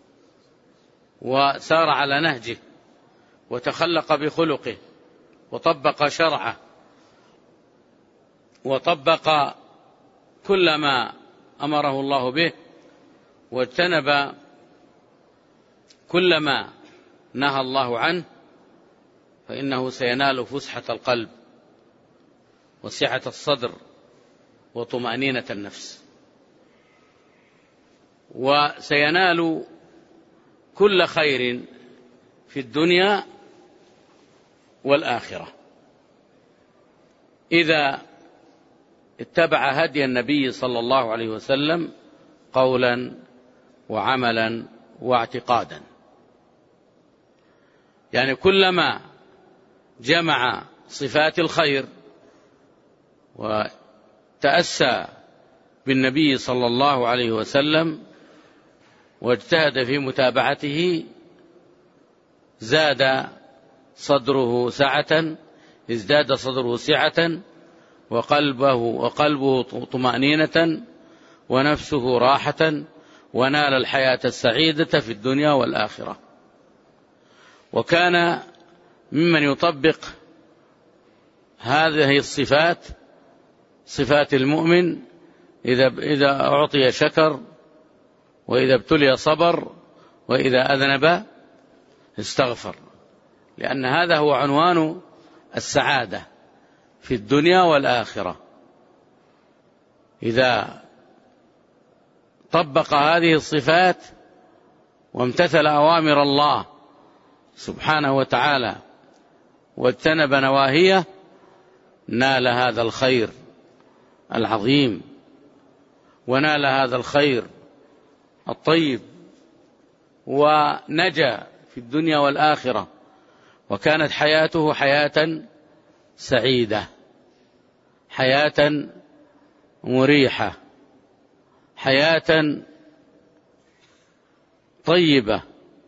S1: وسار على نهجه وتخلق بخلقه وطبق شرعه وطبق كل ما أمره الله به واجتنب كل ما نهى الله عنه، فإنه سينال فسحة القلب وسعة الصدر وطمأنينة النفس، وسينال كل خير في الدنيا والآخرة إذا اتبع هدي النبي صلى الله عليه وسلم قولا وعملا واعتقادا. يعني كلما جمع صفات الخير وتأسى بالنبي صلى الله عليه وسلم واجتهد في متابعته زاد صدره سعة، ازداد صدره سعة وقلبه طمأنينة ونفسه راحة، ونال الحياة السعيدة في الدنيا والآخرة. وكان ممن يطبق هذه الصفات، صفات المؤمن، إذا أعطي شكر، وإذا ابتلي صبر، وإذا أذنب استغفر، لأن هذا هو عنوان السعادة في الدنيا والآخرة. إذا طبق هذه الصفات وامتثل أوامر الله سبحانه وتعالى واجتنب نواهيه، نال هذا الخير العظيم، ونال هذا الخير الطيب، ونجا في الدنيا والآخرة، وكانت حياته حياة سعيدة، حياة مريحة، حياة طيبة.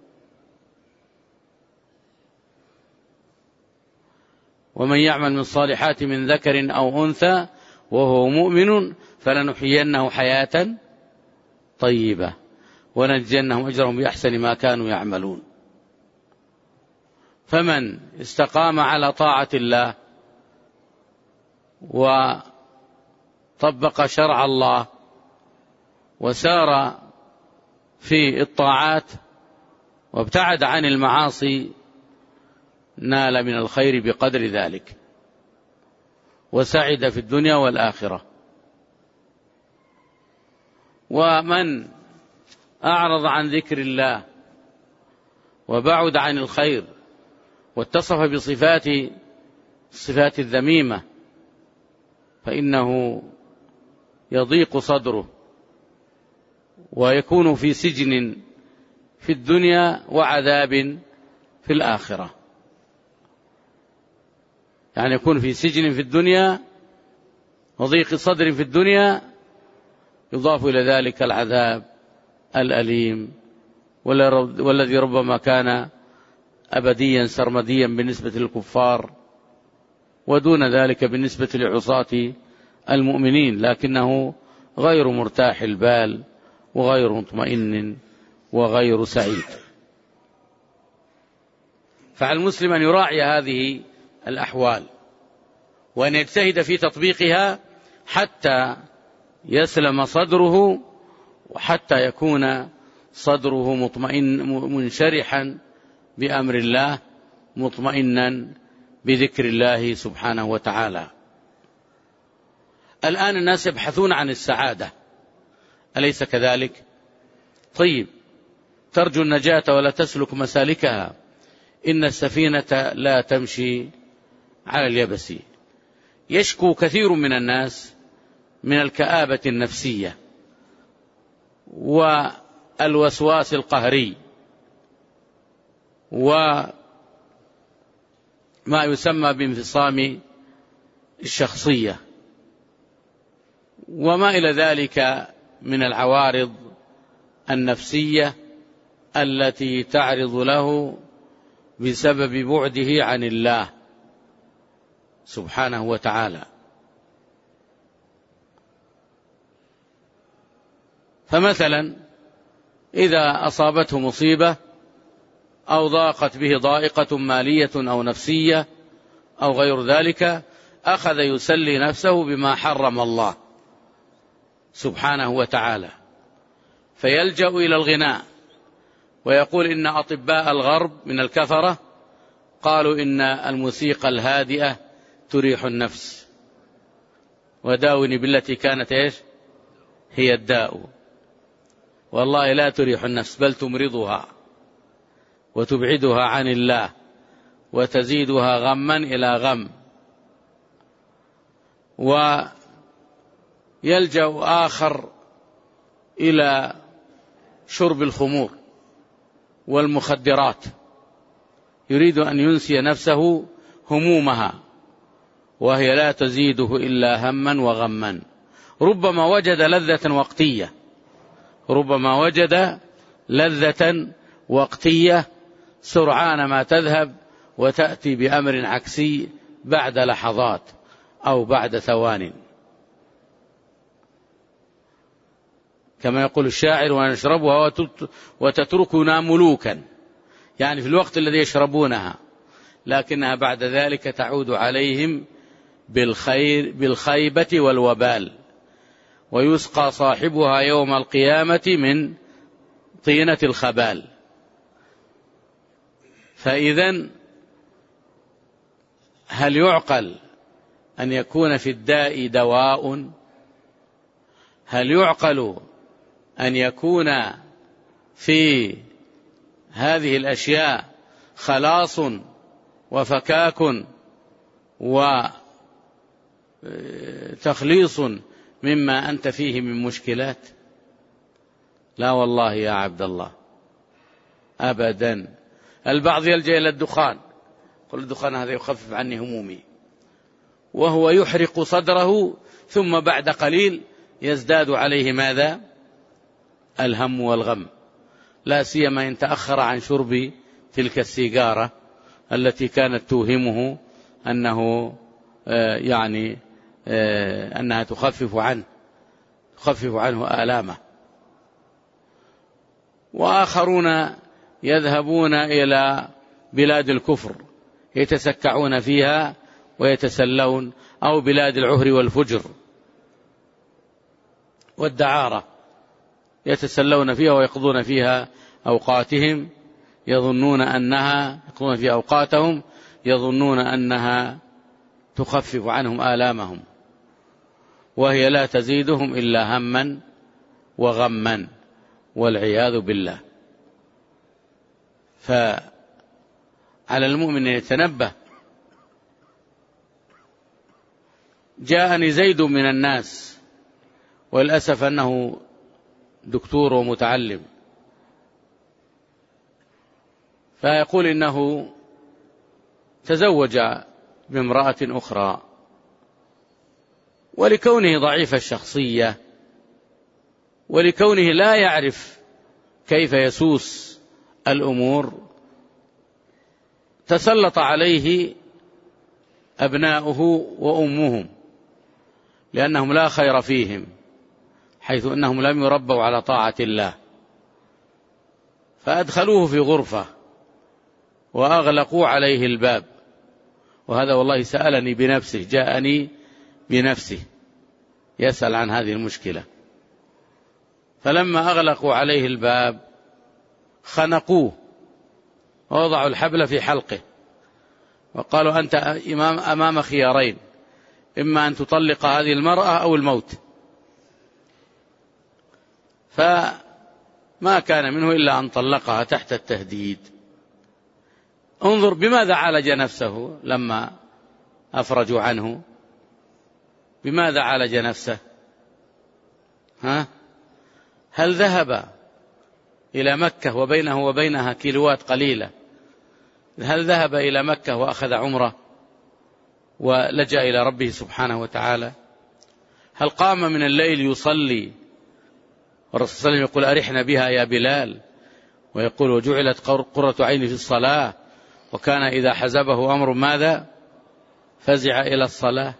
S1: ومن يعمل من الصالحات من ذكر أو أنثى وهو مؤمن فلنحيينه حياة طيبة ونجزينهم أجرهم بأحسن ما كانوا يعملون. فمن استقام على طاعة الله وطبق شرع الله وسار في الطاعات وابتعد عن المعاصي، نال من الخير بقدر ذلك، وسعد في الدنيا والآخرة. ومن أعرض عن ذكر الله وبعد عن الخير واتصف بصفات الذميمة، فإنه يضيق صدره ويكون في سجن في الدنيا وعذاب في الآخرة. يعني يكون في سجن في الدنيا وضيق صدر في الدنيا، يضاف إلى ذلك العذاب الأليم والذي ربما كان أبديا سرمديا بالنسبة للكفار، ودون ذلك بالنسبة لعصاة المؤمنين، لكنه غير مرتاح البال وغير مطمئن وغير سعيد. فعلى المسلم أن يراعي هذه الأحوال وأن يجتهد في تطبيقها حتى يسلم صدره، وحتى يكون صدره مطمئن منشرحا بأمر الله، مطمئنا بذكر الله سبحانه وتعالى. الآن الناس يبحثون عن السعادة، أليس كذلك؟ طيب، ترجو النجاة ولا تسلك مسالكها، إن السفينة لا تمشي على اليبس. يشكو كثير من الناس من الكآبة النفسية والوسواس القهري وما يسمى بانفصام الشخصية وما إلى ذلك من العوارض النفسية التي تعرض له بسبب بعده عن الله سبحانه وتعالى. فمثلا إذا أصابته مصيبة أو ضاقت به ضائقة مالية أو نفسية أو غير ذلك، أخذ يسلي نفسه بما حرم الله سبحانه وتعالى، فيلجأ إلى الغناء ويقول إن أطباء الغرب من الكفرة قالوا إن الموسيقى الهادئة تريح النفس، وداوني بالتي كانت إيش هي الداء. والله لا تريح النفس، بل تمرضها وتبعدها عن الله وتزيدها غما إلى غم. ويلجأ آخر إلى شرب الخمور والمخدرات، يريد أن ينسي نفسه همومها، وهي لا تزيده إلا هما وغما. ربما وجد لذة وقتية، ربما وجد لذة وقتية سرعان ما تذهب وتأتي بأمر عكسي بعد لحظات، أو بعد ثوان، كما يقول الشاعر: ونشربها وتتركنا ملوكا، يعني في الوقت الذي يشربونها، لكنها بعد ذلك تعود عليهم بالخيبة والوبال، ويسقى صاحبها يوم القيامة من طينة الخبال. فإذن هل يعقل أن يكون في الداء دواء؟ هل يعقل أن يكون في هذه الأشياء خلاص وفكاك وتخليص مما أنت فيه من مشكلات؟ لا والله يا عبد الله، أبدا. البعض يلجأ إلى الدخان، قل الدخان هذا يخفف عني همومي، وهو يحرق صدره، ثم بعد قليل يزداد عليه ماذا؟ الهم والغم، لا سيما إن تأخر عن شرب تلك السيجارة التي كانت توهمه أنها تخفف عنه آلامه. وآخرون يذهبون إلى بلاد الكفر يتسكعون فيها ويتسلون، أو بلاد العهر والفجر والدعارة يتسلون فيها ويقضون فيها أوقاتهم، يقضون فيها أوقاتهم يظنون أنها تخفف عنهم آلامهم، وهي لا تزيدهم إلا هما وغما والعياذ بالله. فعلى المؤمن أن يتنبه. جاءني زيد من الناس، والأسف أنه دكتور ومتعلم، فيقول إنه تزوج بامرأة أخرى، ولكونه ضعيف الشخصية ولكونه لا يعرف كيف يسوس الأمور، تسلط عليه أبناؤه وأمهم، لأنهم لا خير فيهم، حيث أنهم لم يربوا على طاعة الله، فأدخلوه في غرفة وأغلقوا عليه الباب. وهذا والله سألني بنفسه، جاءني بنفسه يسأل عن هذه المشكلة. فلما أغلقوا عليه الباب خنقوه ووضعوا الحبل في حلقه، وقالوا: أنت أمام خيارين، إما أن تطلق هذه المرأة أو الموت. فما كان منه إلا أن طلقها تحت التهديد. انظر بماذا عالج نفسه لما أفرجوا عنه، بماذا عالج نفسه؟ هل ذهب إلى مكة وبينه وبينها كيلوات قليلة؟ هل ذهب إلى مكة وأخذ عمرة ولجأ إلى ربه سبحانه وتعالى؟ هل قام من الليل يصلي؟ والرسول صلى الله عليه وسلم يقول: أرحنا بها يا بلال، ويقول: وجعلت قرة عيني في الصلاة. وكان إذا حزبه أمر ماذا؟ فزع إلى الصلاة.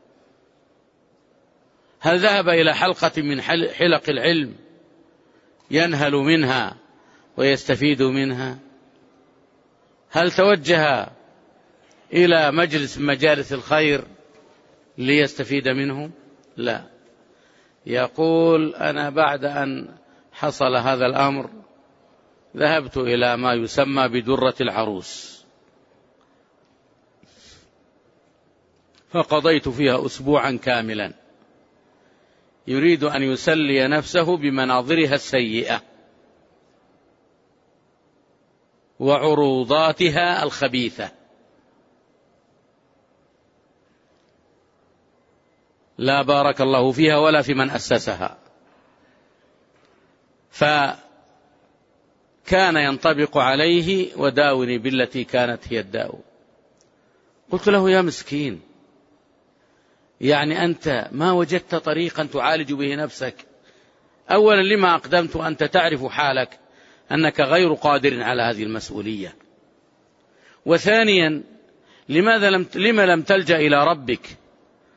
S1: هل ذهب إلى حلقة من حلق العلم ينهل منها ويستفيد منها؟ هل توجه إلى مجلس من مجالس الخير ليستفيد منه؟ لا. يقول: أنا بعد أن حصل هذا الأمر ذهبت إلى ما يسمى بدرة العروس، فقضيت فيها أسبوعا كاملا، يريد أن يسلي نفسه بمناظرها السيئة وعروضاتها الخبيثة. لا بارك الله فيها ولا في من أسسها. فكان ينطبق عليه: وداوني بالتي كانت هي الداء. قلت له: يا مسكين، يعني أنت ما وجدت طريقا تعالج به نفسك؟ أولا لما أقدمت أنت تعرف حالك أنك غير قادر على هذه المسؤولية، وثانيا لما لم تلجأ إلى ربك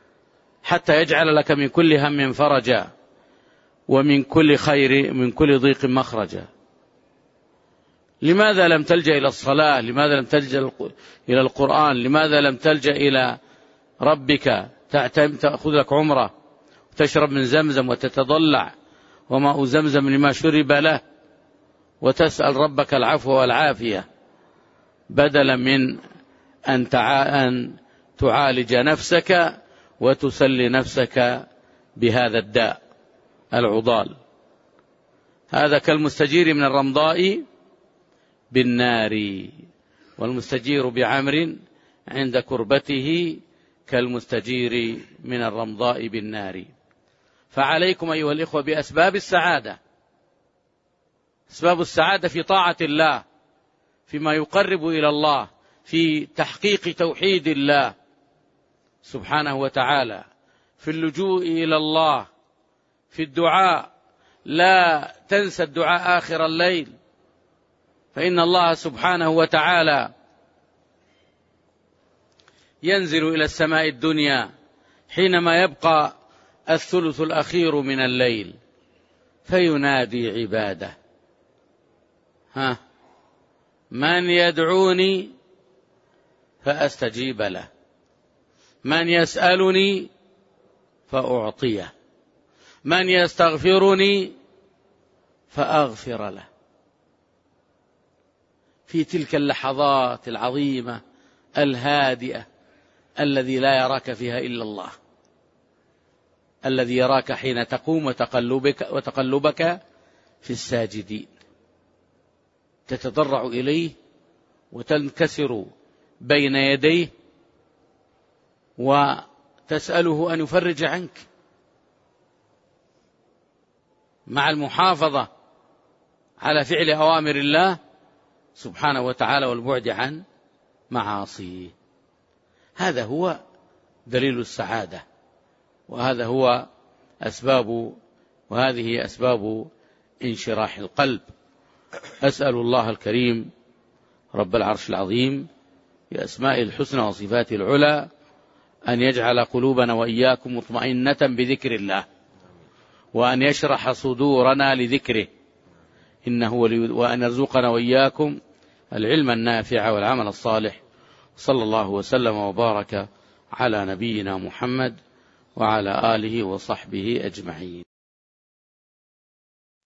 S1: حتى يجعل لك من كل هم فرجا، ومن كل خير، من كل ضيق مخرجا. لماذا لم تلجأ إلى الصلاة؟ لماذا لم تلجأ إلى القرآن؟ لماذا لم تلجأ إلى ربك تأخذ لك عمرة وتشرب من زمزم وتتضلع وماء زمزم لما شرب له، وتسأل ربك العفو والعافية، بدلا من أن تعالج نفسك وتسلي نفسك بهذا الداء العضال. هذا كالمستجير من الرمضاء بالنار، والمستجير بعمر عند كربته كالمستجير من الرمضاء بالنار. فعليكم أيها الإخوة بأسباب السعادة. أسباب السعادة في طاعة الله، فيما يقرب إلى الله، في تحقيق توحيد الله سبحانه وتعالى، في اللجوء إلى الله، في الدعاء. لا تنسى الدعاء آخر الليل، فإن الله سبحانه وتعالى ينزل إلى السماء الدنيا حينما يبقى الثلث الأخير من الليل، فينادي عباده: من يدعوني فأستجيب له، من يسألني فأعطيه، من يستغفرني فأغفر له. في تلك اللحظات العظيمة الهادئة الذي لا يراك فيها إلا الله، الذي يراك حين تقوم وتقلبك في الساجدين، تتضرع إليه وتنكسر بين يديه وتسأله أن يفرج عنك، مع المحافظة على فعل أوامر الله سبحانه وتعالى والبعد عن معاصيه. هذا هو دليل السعادة، وهذا هو وهذه أسباب انشراح القلب. أسأل الله الكريم رب العرش العظيم بأسمائه الحسنى وصفاته العلى أن يجعل قلوبنا وإياكم مطمئنة بذكر الله، وأن يشرح صدورنا لذكره وأن يرزقنا وإياكم العلم النافع والعمل الصالح. صلى الله وسلم وبارك على نبينا محمد وعلى آله وصحبه أجمعين.